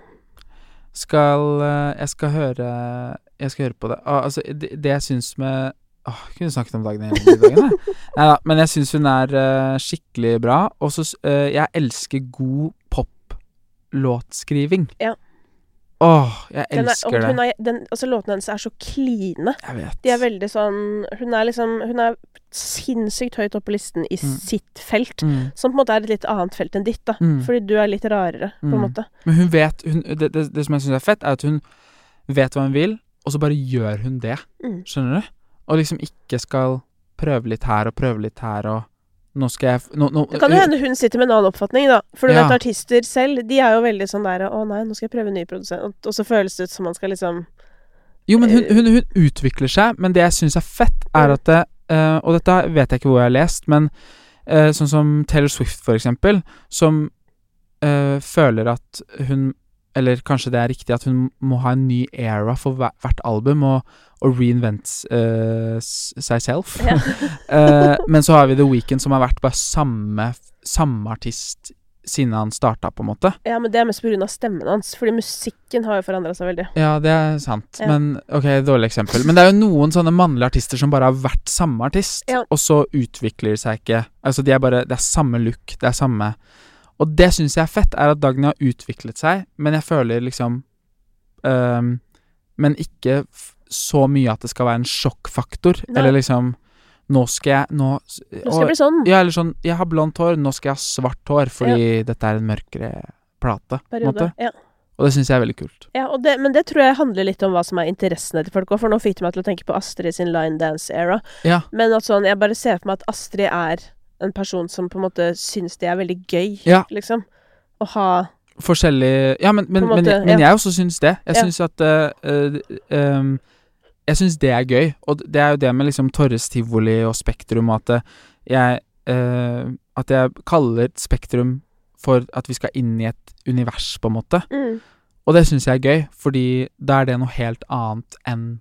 Skal eh, Jeg skal høre Jeg skal høre på det. Ah, altså, det, det jeg syns med Åh, jeg kunne snakket om Dagny hele dagen, jeg. Neida, men jeg syns hun er eh, skikkelig bra. Og så s- eh, Jeg elsker god pop-låtskriving. Ja. Åh, jeg den er, elsker og hun det. er, den, altså Låtene hennes er så kline. Jeg vet. De er veldig sånn Hun er liksom Hun er sinnssykt høyt oppe på listen i Mm. sitt felt, mm. som på en måte er et litt annet felt enn ditt, da. Mm. Fordi du er litt rarere, på en Mm. måte. Men hun vet hun, det, det, det som jeg syns er fett, er at hun vet hva hun vil, og så bare gjør hun det. Mm. Skjønner du? Og liksom ikke skal prøve litt her og prøve litt her og Nå skal jeg f- nå, nå, Det kan jo hende hun sitter med en annen oppfatning, da. For du Ja. vet, artister selv, de er jo veldig sånn der Å nei, nå skal jeg prøve en ny produsent. Og, og så føles det ut som man skal liksom Jo, men hun, Eh, hun, hun utvikler seg, men det jeg syns er fett, er Mm. at det, eh, og dette vet jeg ikke hvor jeg har lest, men eh, sånn som Taylor Swift, for eksempel, som eh, føler at hun Eller kanskje det er riktig at hun må ha en ny era for hver, hvert album, og, og reinvent eh, s- seg selv. Ja. Eh, men så har vi The Weeknd, som har vært bare samme, samme artist siden han starta, på en måte. Ja, men det er mest på grunn av stemmen hans. Fordi musikken har jo forandra seg veldig. Ja, det er sant. Ja. Men ok, dårlig eksempel. Men det er jo noen sånne mannlige artister som bare har vært samme artist, Ja. og så utvikler de seg ikke. Altså, de er bare Det er samme look, det er samme. Og det syns jeg er fett, er at Dagny har utviklet seg, men jeg føler liksom øhm, Men ikke f så mye at det skal være en sjokkfaktor. Nei. Eller liksom Nå skal jeg Nå, Nå skal det bli sånn. Ja, eller sånn Jeg har blondt hår, nå skal jeg ha svart hår, fordi dette er en mørkere plate. På en måte. Periode. Ja. Og det syns jeg er veldig kult. Ja, og det, men det tror jeg handler litt om hva som er interessene til folk også, for nå fikk du meg til å tenke på Astrid sin line dance-era. Ja. Men at sånn, jeg bare ser for meg at Astrid er en person som på en måte syns det er veldig gøy, Ja. liksom. Å ha forskjellig Ja, men, men, På en men, måte, men ja. jeg også syns det. Jeg Ja. syns at uh, uh, um, Jeg syns det er gøy. Og det er jo det med liksom Torres Tivoli og Spektrum, og at uh, jeg uh, At jeg kaller Spektrum for at vi skal inn i et univers, på en måte. Mm. Og det syns jeg er gøy, fordi da er det noe helt annet enn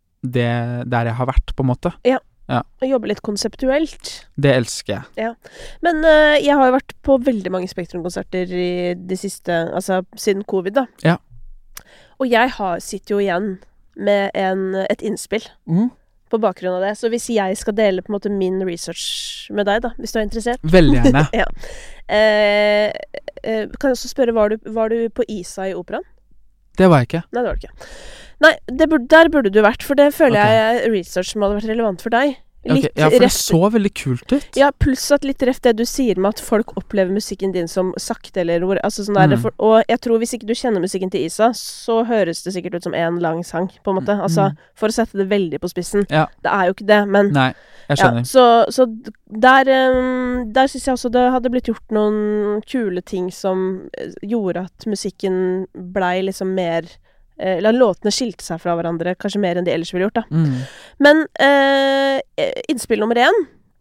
det der jeg har vært, på en måte. Og jobbe litt konseptuelt. Det elsker jeg. Men øh, jeg har jo vært på veldig mange Spektrum-konserter i de siste, altså siden covid da. Ja. Og jeg har, sitter jo igjen med en, et innspill Mm. på bakgrunn av det. Så hvis jeg skal dele på en måte min research med deg da, hvis du er interessert. Veldig gjerne. Ja. Eh, eh, kan jeg også spørre, var du, var du på Isa i operaen? Det var jeg ikke. Nei, det var det ikke. Nei, det burde, der burde du vært, for det føler Ok. jeg er research som hadde vært relevant for deg. Ok, ja, for det rett- så veldig kult ut. Ja, pluss at litt reft det du sier med at folk opplever musikken din som sakte eller hvor, altså sånn der, Mm. for, og jeg tror hvis ikke du kjenner musikken til Isa, så høres det sikkert ut som en lang sang, på en måte. Altså, Mm. for å sette det veldig på spissen. Ja. Det er jo ikke det, men Nei, jeg ja, skjønner. så, så d- der, um, der synes jeg også det hadde blitt gjort noen kule ting som eh, gjorde at musikken blei liksom mer eh, eller låtene skilte seg fra hverandre, kanskje mer enn de ellers ville gjort, da. Mm. Men eh, innspill nummer én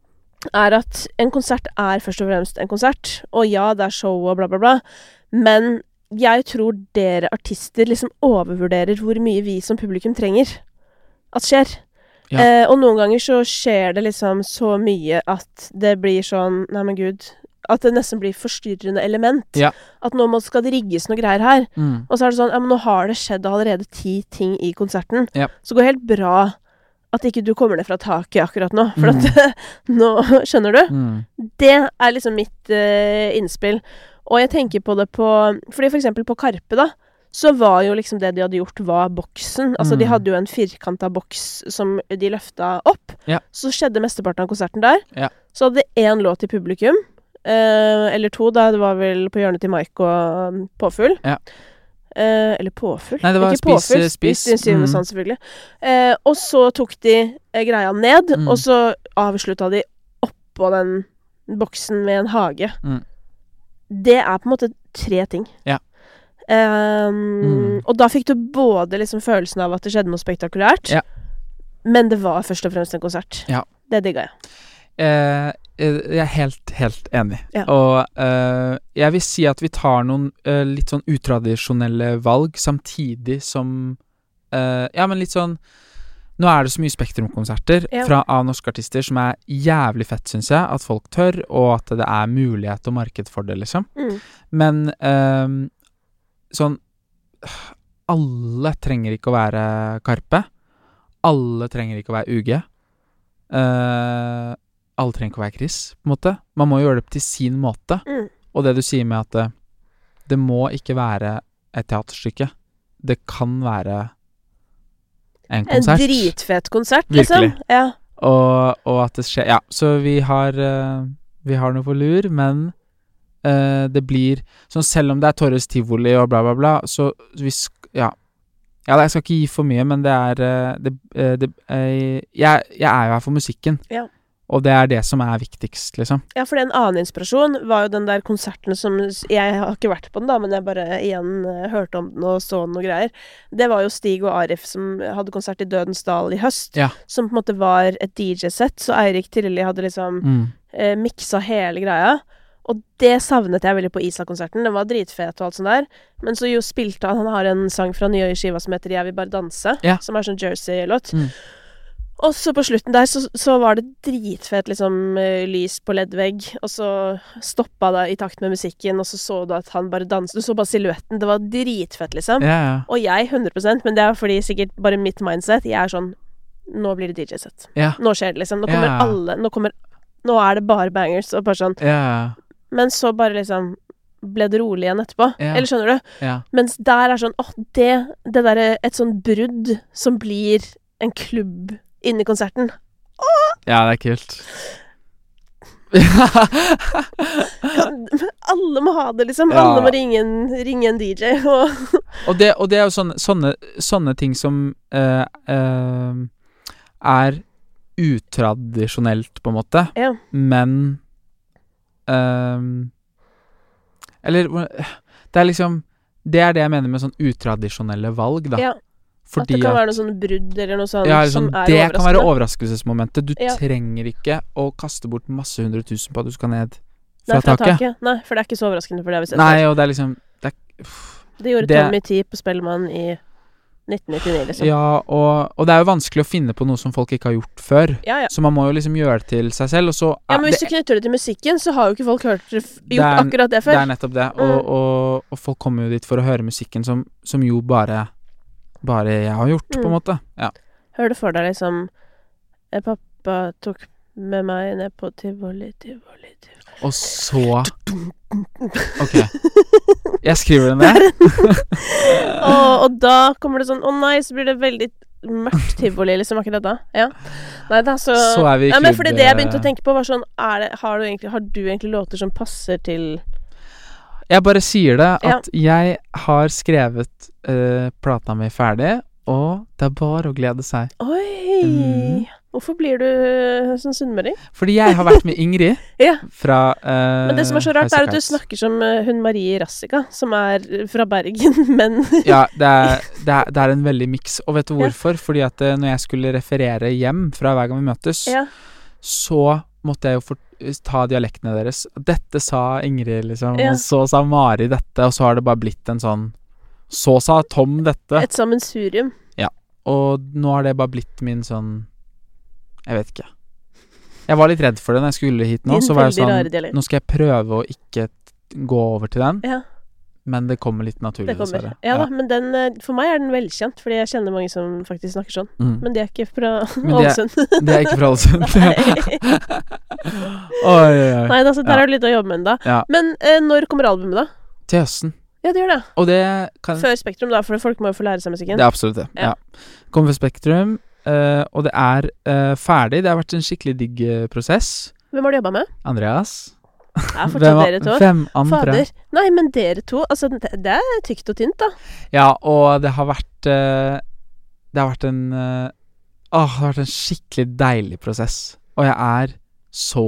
er at en konsert er først og fremst en konsert. Og ja, det er show og bla, bla, bla. Men jeg tror dere artister liksom overvurderer hvor mye vi som publikum trenger at skjer. Ja. Eh, og noen ganger så skjer det liksom så mye at det blir sånn Nei, men gud. At det nesten blir forstyrrende element. Ja. At nå må, skal det rigges noe greier her. Mm. Og så er det sånn Ja, men nå har det skjedd allerede ti ting i konserten. Ja. Så går det helt bra at ikke du kommer ned fra taket akkurat nå. For Mm. at nå Skjønner du? Mm. Det er liksom mitt eh, innspill. Og jeg tenker på det på Fordi for eksempel på Karpe, da, så var jo liksom det de hadde gjort, var boksen. Altså, de Mm. hadde jo en firkanta boks som de løfta opp. Ja. Så skjedde mesteparten av konserten der. Ja. Så hadde de én låt til publikum. Eh, eller to, da. Det var vel På hjørnet til Mike og um, Påfugl. Ja. Eh, eller Påfugl? Nei, det var Ikke Spis- Påfugl, Spis. Spis din syvende Mm. sans, selvfølgelig. Eh, og så tok de eh, greia ned, Mm. og så avslutta de oppå den boksen med en hage. Mm. Det er på en måte tre ting. Ja. Ehm, Mm. Og da fikk du både liksom følelsen av at det skjedde noe spektakulært, Ja. men det var først og fremst en konsert. Ja. Det digga jeg. Eh, eh, jeg er helt, helt enig. Ja. Og eh, jeg vil si at vi tar noen eh, litt sånn utradisjonelle valg, samtidig som eh, Ja, men litt sånn Nå er det så mye Spektrum-konserter Ja. fra, av norske artister som er jævlig fett, syns jeg. At folk tør, og at det er mulighet og marked for det, liksom. Mm. Men eh, sånn Alle trenger ikke å være Karpe. Alle trenger ikke å være U G. Eh, alle trenger ikke å være Chris, på en måte. Man må gjøre det til sin måte. Mm. Og det du sier med at det, det må ikke være et teaterstykke. Det kan være en En konsert. dritfet konsert, liksom. Virkelig. Ja. Og, og at det skjer Ja, så vi har eh, Vi har noe på lur, men eh, det blir sånn selv om det er Torres Tivoli og bla, bla, bla, så vi sk Ja. Ja, jeg skal ikke gi for mye, men det er eh, det, eh, det, eh, jeg, jeg er jo her for musikken. Ja. Og det er det som er viktigst, liksom. Ja, for en annen inspirasjon var jo den der konserten som Jeg har ikke vært på den, da, men jeg bare igjen uh, hørte om den og så noe greier. Det var jo Stig og Arif som hadde konsert i Dødens Dal i høst. Ja. Som på en måte var et D J-sett, så Eirik Tirli hadde liksom Mm. eh, miksa hele greia. Og det savnet jeg veldig på Isa-konserten. Den var dritfet og alt sånt der. Men så jo spilte han Han har en sang fra nye skiva som heter 'Jeg vil bare danse', Ja. som er sånn Jersey-låt. Mm. Og så på slutten der så, så var det dritfett liksom eh, lys på leddvegg, og så stoppa det i takt med musikken, og så så du at han bare danset. Du så bare silhuetten. Det var dritfett, liksom. Ja, ja. Og jeg hundre prosent, men det er fordi sikkert bare mitt mindset. Jeg er sånn Nå blir det D J-sett. Ja. Nå skjer det, liksom. Nå kommer Ja. alle Nå kommer Nå er det bare bangers, og bare sånn. Ja. Men så bare liksom ble det rolig igjen etterpå. Ja. Eller skjønner du? Ja. Mens der er sånn Åh, det Det derre Et sånn brudd som blir en klubb inni konserten. Ja, det er kult. Alle må ha det, liksom. Ja. Alle må ringe en, ringe en D J. Og Og det, og det er jo sånne, sånne, sånne ting som eh, eh, er utradisjonelt, på en måte, ja. men eh, Eller hvor- Det er liksom Det er det jeg mener med sånn utradisjonelle valg, da. Ja, Fordi at det kan være noe sånn brudd eller noe sånt ja, liksom, som er det kan være overraskende. overraskelsesmomentet. Du Ja. trenger ikke å kaste bort masse hundre tusen på at du skal ned Nei, fra, fra taket. taket. Nei, for det er ikke så overraskende, for det har vi sett Nei, før. og det er liksom det er, pff, Det gjorde det- Tommy T på Spellemann i nitten nittini, liksom. Ja, og, og det er jo vanskelig å finne på noe som folk ikke har gjort før. Ja, ja. Så man må jo liksom gjøre det til seg selv, og så Ja, men hvis det, du knytter det til musikken, så har jo ikke folk hørt det f- Det gjort er- akkurat det det før. er nettopp det. Og, Mm. og, og folk kommer jo dit for å høre musikken som, som jo bare Bare jeg har gjort, på en Mm. måte. Ja. Hør det for deg, liksom. eh, Pappa tok med meg ned på tivoli, tivoli, tivoli. Og så Ok. Jeg skriver det ned. og, og da kommer det sånn Å nei, så blir det veldig mørkt tivoli, liksom, akkurat da. Ja. Nei, da, så Så er vi i ja, men fordi klubb- det jeg begynte å tenke på, var sånn er det, har, du egentlig, har du egentlig låter som passer til Jeg bare sier det Ja. at jeg har skrevet eh, plata mi ferdig, og det er bare å glede seg. Oi! Mm. Hvorfor blir du sånn sunnmøring? Fordi jeg har vært med Ingrid Ja. fra eh, Men det som er så rart, House of er at du Cards. snakker som eh, hun Marie Rassika, som er eh, fra Bergen, men Ja, det er, det, er, det er en veldig miks. Og vet du Ja. hvorfor? Fordi at eh, når jeg skulle referere hjem fra hver gang vi møtes, ja. så måtte jeg jo fort, ta dialektene deres. Dette sa Ingrid, liksom, Ja. og så sa Mari dette, og så har det bare blitt en sånn Så sa Tom dette. Et sammensurium. Og nå har det bare blitt min sånn Jeg vet ikke. Jeg var litt redd for det når jeg skulle hit nå. Din Så var jeg veldig rare sånn dialekt. Nå skal jeg prøve å ikke t- gå over til den, Ja, men det kommer litt naturlig, det kommer. dessverre. Ja da, men den eh, For meg er den velkjent, fordi jeg kjenner mange som faktisk snakker sånn. Mm. Men de er ikke fra Men de er- Ålesund. Det er ikke fra Ålesund. Oi, oi, oi. Nei da, så der Ja. har du litt å jobbe med ennå. Ja. Men eh, når kommer albumet, da? Til høsten. Ja, det gjør det. Og det kan Før Spektrum, da, for folk må jo få lære seg musikken. Det er absolutt det. Ja. Ja. Kommer fra Spektrum, eh, og det er eh, ferdig. Det har vært en skikkelig digg eh, prosess. Hvem har du jobba med? Andreas. Det er fortsatt dere to. hvem andre? Fader. Nei, men dere to, altså det, det er tykt og tynt, da. Ja, og det har vært eh, Det har vært en eh, Åh, det har vært en skikkelig deilig prosess. Og jeg er så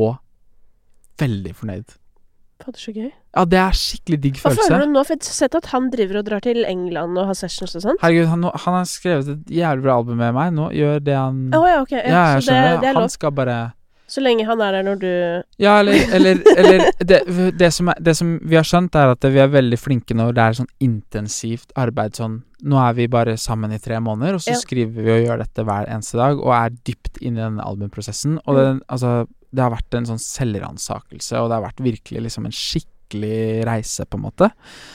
veldig fornøyd. Fader, så gøy. Ja, det er skikkelig digg Hva følelse. føler du nå? For jeg har sett at han driver og drar til England og har sessions og sånn. Herregud, han, han har skrevet et jævlig bra album med meg. Nå gjør det han Å ja, ok. Ja, Ja, jeg så det, skjønner. det er han lov. skal bare Så lenge han er der når du Ja, eller, eller, eller det, det, som er, det som vi har skjønt, er at vi er veldig flinke når det er sånn intensivt arbeid. Sånn Nå er vi bare sammen i tre måneder, og så Ja. skriver vi og gjør dette hver eneste dag, og er dypt inne i denne albumprosessen. Og det, altså, det har vært en sånn selvransakelse, og det har vært virkelig liksom en skikkelig reise, på en måte.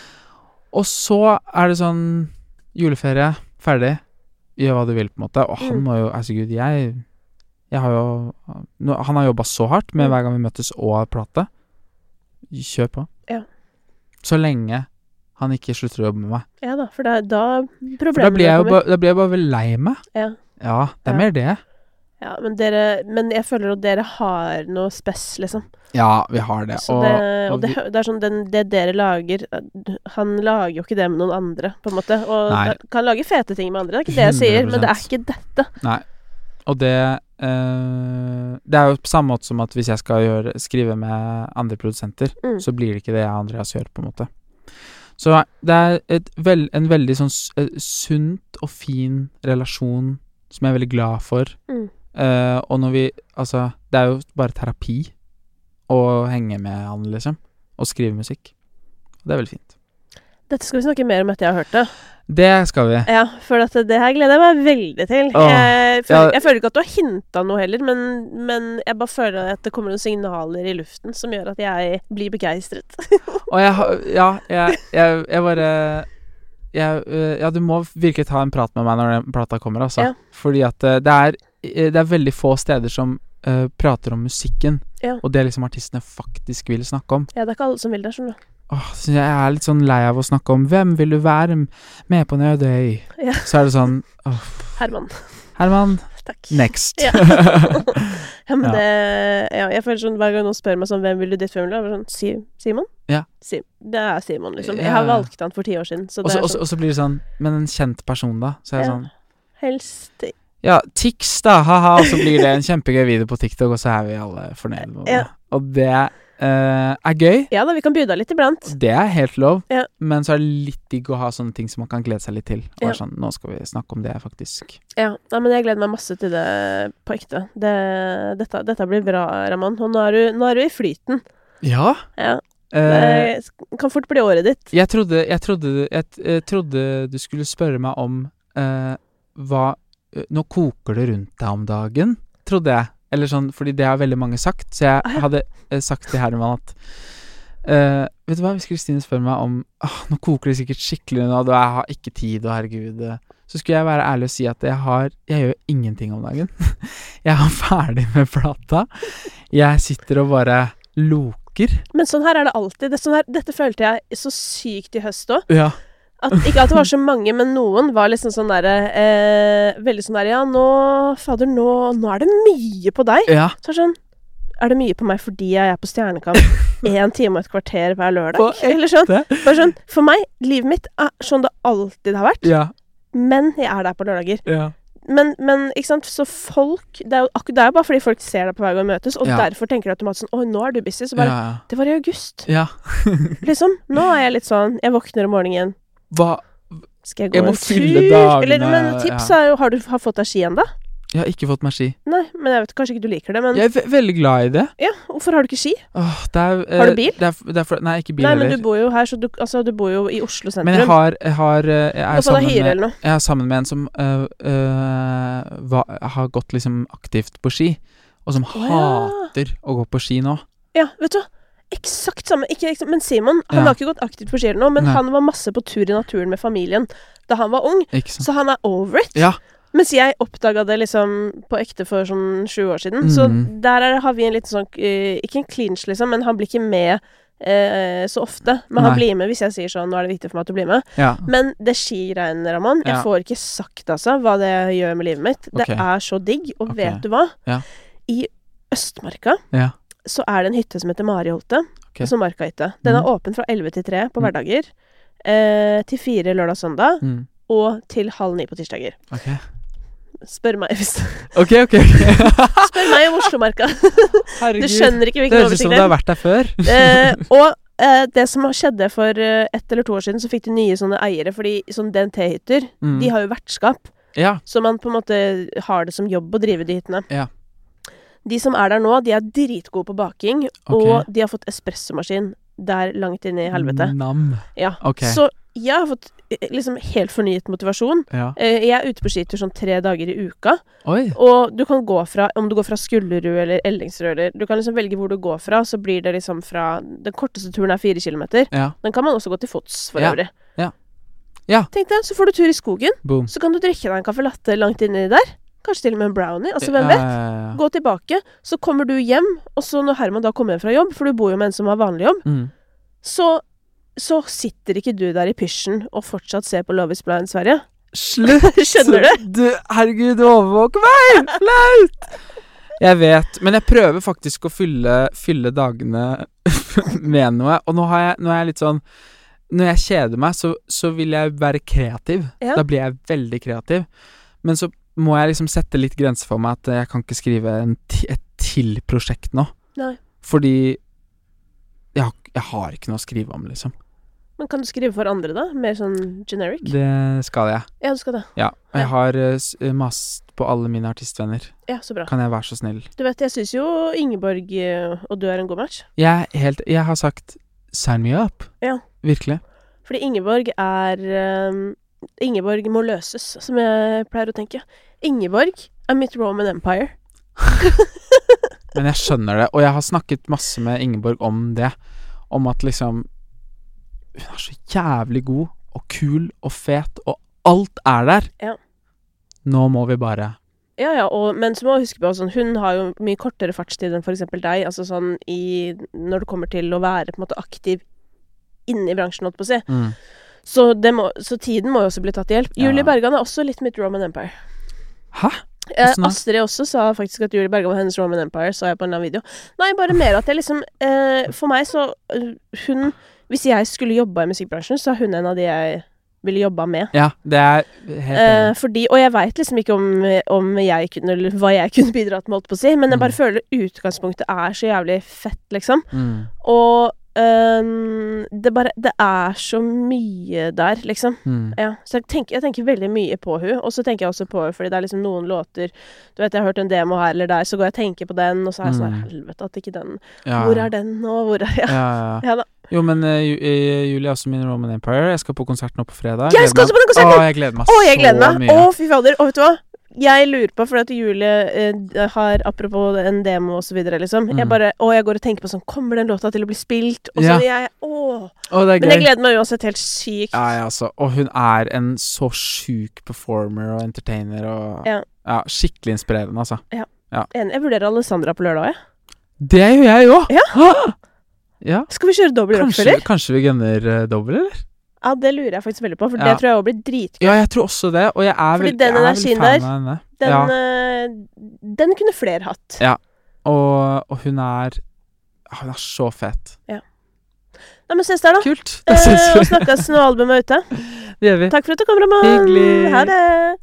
Og så er det sånn juleferie, ferdig, gjør hva du vil, på en måte. Og han Mm. må jo Altså, gud, jeg Jeg har jo nå, Han har jobba så hardt med Mm. hver gang vi møtes og har plate. Kjør på. Ja. Så lenge han ikke slutter å jobbe med meg. Ja da, for det er da For da blir jeg jo ba, da blir jeg bare veldig lei meg. Ja. Ja, det er Ja. mer det. Ja, men dere Men jeg føler at dere har noe spes, liksom. Ja, vi har det. Så og, det, og og det, vi, hø- det er sånn den, det dere lager Han lager jo ikke det med noen andre, på en måte. Og Nei. det, kan lage fete ting med andre, det er ikke det jeg sier, men det er hundre ikke dette. Nei. Og det eh, Det er jo på samme måte som at hvis jeg skal gjøre, skrive med andre produsenter, Mm. så blir det ikke det jeg og Andreas gjør, på en måte. Så det er et vel, en veldig sånn s- eh, sunt og fin relasjon som jeg er veldig glad for. Mm. Eh, og når vi Altså, det er jo bare terapi å henge med han, liksom. Og skrive musikk. Og det er veldig fint. Dette skal vi snakke mer om etter jeg har hørt det. Det skal vi. Ja, for at det her gleder jeg meg veldig til. Åh, jeg, føler, ja. jeg føler ikke at du har hinta noe heller, men, men jeg bare føler at det kommer noen signaler i luften som gjør at jeg blir begeistret. Og jeg har Ja, jeg, jeg, jeg bare jeg, øh, Ja, du må virkelig ta en prat med meg når den plata kommer, altså. Ja. Fordi at øh, det er Det er veldig få steder som øh, prater om musikken, Ja. og det liksom artistene faktisk vil snakke om. Ja, det er ikke alle som vil det, skjønner du. Åh, så jeg er litt sånn lei av å snakke om 'Hvem vil du være med på en øde øy?' Ja. Så er det sånn åh, Herman. Herman, Takk. next. Ja. ja, men Ja. det Ja, jeg føler sånn hver gang noen spør meg sånn 'Hvem vil du ditt, hvem vil du?' Jeg er sånn si, Simon? Ja. Si, det er Simon, liksom. Jeg Ja. har valgt han for ti år siden, så Og det så- er og så sånn og så blir det sånn Men en kjent person, da? Så er det Ja. sånn Helst Ja, Tix da, haha, og så blir det en kjempegøy video på TikTok, og så er vi alle fornøyde med det. Ja. Og det eh, er gøy. Ja da, vi kan by deg litt iblant. Det er helt lov. Ja. Men så er det litt digg å ha sånne ting som man kan glede seg litt til. Bare Ja. sånn, nå skal vi snakke om det, faktisk. Ja, nei, men jeg gleder meg masse til det på ekte. Det, dette, dette blir bra, Ramon. Og nå er, du, nå er du i flyten. Ja. Ja, Eh, det kan fort bli året ditt. jeg, trodde, jeg, trodde, jeg, jeg trodde du skulle spørre meg om eh, hva Nå koker det rundt deg om dagen, trodde jeg. Eller sånn, fordi det har veldig mange sagt. Så jeg Ah, ja. hadde eh, sagt til Herman at eh, vet du hva, hvis Kristine spør meg om ah, nå koker det sikkert skikkelig nå, og jeg har ikke tid, og herregud eh, så skulle jeg være ærlig og si at jeg har Jeg gjør ingenting om dagen. Jeg er ferdig med plata. Jeg sitter og bare loker. Men sånn her er det alltid. Det, sånn her, dette følte jeg så sykt i høst òg. Ja. At, ikke at det var så mange, men noen var liksom sånn derre eh, Veldig sånn der, ja, nå Fader, nå, nå er det mye på deg. Ja. Så er det sånn Er det mye på meg fordi jeg er på Stjernekamp en time og et kvarter hver lørdag? På Eller sånn. ekte? Bare sånn For meg, livet mitt er sånn det alltid har vært. Ja. Men jeg er der på lørdager. Ja. Men, men ikke sant, så folk Det er jo akkurat det er jo bare fordi folk ser deg på hver gang vi møtes, og Ja. derfor tenker de automatisk sånn Å, nå er du busy. Så bare Ja. Det var i august. Ja. Liksom. Nå er jeg litt sånn Jeg våkner om morgenen. Hva Skal jeg gå Jeg må en fylle tur? dagene, Eller, men tips ja. er jo Har du har fått deg ski ennå? Jeg har ikke fått meg ski. Nei, men jeg vet kanskje ikke du liker det, men Jeg er ve veldig glad i det. ja, hvorfor har du ikke ski? Åh, det er, eh, Har du bil? Det er, f- det er for, nei, ikke bil Nei, men heller. du bor jo her, så du, altså, du bor jo i Oslo sentrum. Men jeg har, jeg har eh, Jeg er Og så da sammen hyre med eller noe. Jeg er sammen med en som øh, øh, va, har gått liksom aktivt på ski, og som Å, ja. hater å gå på ski nå. Ja, vet du hva? Eksakt samme. Ikke, ikke, men Simon, han Ja. har ikke gått aktivt på ski eller noe, men Nei. han var masse på tur i naturen med familien da han var ung, Ikke sant? så han er over it. Ja. Mens jeg oppdaga det liksom på ekte for sånn sju år siden. Så Mhm. der er, har vi en liten sånn eh, ikke en clinch, liksom, men han blir ikke med eh, så ofte. Men han Nei. blir med hvis jeg sier sånn 'Nå er det viktig for meg at du blir med'. Ja. Men det skigreiene, Ramon, jeg Ja. får ikke sagt altså hva det gjør med livet mitt. Det Ok. er så digg. Og Ok. vet du hva? Ja. I Østmarka Ja. så er det en hytte som heter Mariholte. Ok. Altså Markahytte. Den er Mhm. åpen fra elleve til tre på Mm. hverdager. Eh, til fire lørdag søndag. Mm. Og til halv ni på tirsdager. Ok. Spør meg hvis Ok, ok. ok. Spør meg om Oslomarka. Herregud. Du skjønner ikke Det hvilken høres ut som oversikt du har vært der før. eh, og eh, det som skjedde for eh, ett eller to år siden, så fikk de nye sånne eiere, fordi sånne D N T-hytter, Mm. de har jo vertskap. Ja. Så man på en måte har det som jobb å drive de hyttene. Ja. De som er der nå, de er dritgode på baking, Ok. og de har fått espressomaskin der langt inn i helvete. Nam. Ja. Ok. Så jeg har fått eh, liksom helt fornyet motivasjon. Ja. Eh, jeg er ute på skitur sånn tre dager i uka, Oi. og du kan gå fra, om du går fra Skullerud eller Ellingsrød, eller du kan liksom velge hvor du går fra, så blir det liksom fra, den korteste turen er fire kilometer. Ja. Den kan man også gå til fots for Ja. øvrig. Ja. Ja. Tenk deg, så får du tur i skogen, Boom. så kan du drikke deg en kaffe latte langt inni der. Kanskje til og med en brownie, altså hvem Ja, vet? ja, ja, ja. Gå tilbake, så kommer du hjem, og så når Herman da kommer hjem fra jobb, for du bor jo med en som har vanlig jobb, Mm. så, så sitter ikke du der i pysjen og fortsatt ser på Love is Blind Sverige. Slutt! Skjønner du? du? Herregud, du overvåker meg! Flaut! Jeg vet, men jeg prøver faktisk å fylle, fylle dagene med noe, og nå, har jeg, nå er jeg litt sånn når jeg kjeder meg, så, så vil jeg være kreativ. Ja. Da blir jeg veldig kreativ. Men så må jeg liksom sette litt grenser for meg at jeg kan ikke skrive en ti, et til prosjekt nå. Nei. Fordi jeg har, jeg har ikke noe å skrive om, liksom. Men kan du skrive for andre da? Mer sånn generic? Det skal jeg. Ja, du skal det. Ja. Og Ja. jeg har eh, s- mast på alle mine artistvenner. Ja, så bra. Kan jeg være så snill? Du vet, jeg synes jo Ingeborg eh, og du er en god match. Jeg, er helt, jeg har sagt sign me up. Ja. Virkelig. Fordi Ingeborg er eh, Ingeborg må løses, som jeg pleier å tenke. Ingeborg er mitt Roman Empire. Men jeg skjønner det. Og jeg har snakket masse med Ingeborg om det. Om at liksom hun er så jævlig god og kul og fet, og alt er der. Ja. Nå må vi bare Ja, ja, og, men så må du huske på sånn, hun har jo mye kortere fartstid enn for eksempel deg, altså sånn i, når det kommer til å være på en måte aktiv inne i bransjen, holdt på å si. mm. Så, det må, så tiden må jo også bli tatt til hjelp. Ja. Julie Bergan er også litt mitt Roman Empire. Hæ? Eh, Hvordan da? Astrid også sa faktisk at Julie Bergan var hennes Roman Empire, sa jeg på en eller annen video. Nei, bare mer at jeg liksom, eh, for meg så, eh, hun, hvis jeg skulle jobba i musikkbransjen, så er hun en av de jeg ville jobba med. Ja, det er helt Eh, enig. fordi, og jeg vet liksom ikke om, om jeg kunne, eller hva jeg kunne bidratt med, holdt på å si, men jeg bare Mm. føler utgangspunktet er så jævlig fett, liksom. Mm. Og ehm, det bare, det er så mye der, liksom. Mm. Ja, så jeg tenker, jeg tenker veldig mye på hun, og så tenker jeg også på hun, fordi det er liksom noen låter, du vet, jeg har hørt en demo her eller der, så går jeg og tenker på den, og så er jeg sånn, Mm. helvete at ikke den, Ja. hvor er den, og hvor er, ja, Ja, ja, ja. ja da. Jo, men uh, Julie er også min Roman Empire. Jeg skal på konsert nå på fredag. Jeg skal Gleder også på den meg- konserten! Å, jeg gleder meg Å, jeg gleder så meg, mye. å fy fader, og vet du hva? Jeg lurer på, for at Julie eh, har, apropos en demo og så videre, liksom, jeg Mm. bare, å, jeg går og tenker på sånn, kommer den låta til å bli spilt? Og Ja. så jeg, åh. Å, det er Men jeg gøy. gleder meg uansett helt sykt. Ja, ja, altså. Og hun er en så sjuk performer og entertainer og Ja. ja, skikkelig inspirerende, altså. Enig, jeg vurderer Alessandra på lørdag, jeg. Det gjør jeg òg! Ja. Ja. Skal vi kjøre dobbel Kanskje, Rockefeller? kanskje vi gunner uh, dobbel, eller? Ja, det lurer jeg faktisk veldig på, for Ja. det tror jeg også blir dritgøy. Ja, jeg tror også det, og jeg er, Fordi vel, den jeg er veldig energien fan der, av henne. Den, Ja. eh, den kunne flere hatt. Ja. Og, og hun er ah, Hun er så fet. Nei, men ses der da. Kult. Da Eh, ses og vi. snakkes når albumet er ute. Det gjør vi. Takk for at du kom, Roman. Hyggelig. Ha det.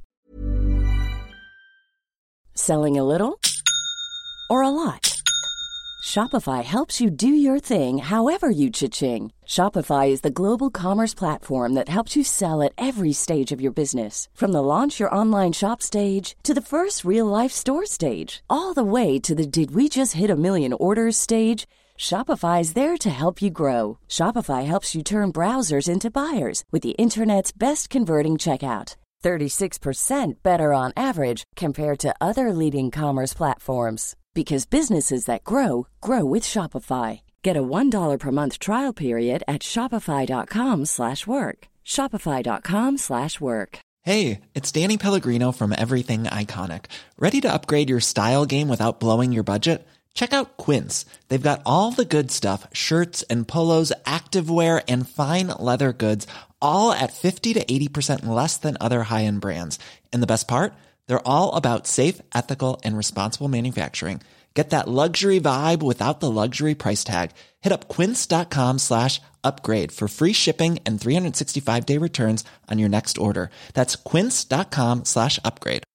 Selling a little or a lot? Shopify helps you do your thing however you cha-ching. Shopify is the global commerce platform that helps you sell at every stage of your business. From the launch your online shop stage to the first real-life store stage, all the way to the did we just hit a million orders stage. Shopify is there to help you grow. Shopify helps you turn browsers into buyers with the internet's best converting checkout. thirty-six percent better on average compared to other leading commerce platforms. Because businesses that grow, grow with Shopify. Get a one dollar per month trial period at shopify.com slash work. Shopify.com slash work. Hey, it's Danny Pellegrino from Everything Iconic. Ready to upgrade your style game without blowing your budget? Check out Quince. They've got all the good stuff, shirts and polos, activewear, and fine leather goods, all at fifty to eighty percent less than other high-end brands. And the best part? They're all about safe, ethical, and responsible manufacturing. Get that luxury vibe without the luxury price tag. Hit up quince.com slash upgrade for free shipping and three sixty-five day returns on your next order. That's quince.com slash upgrade.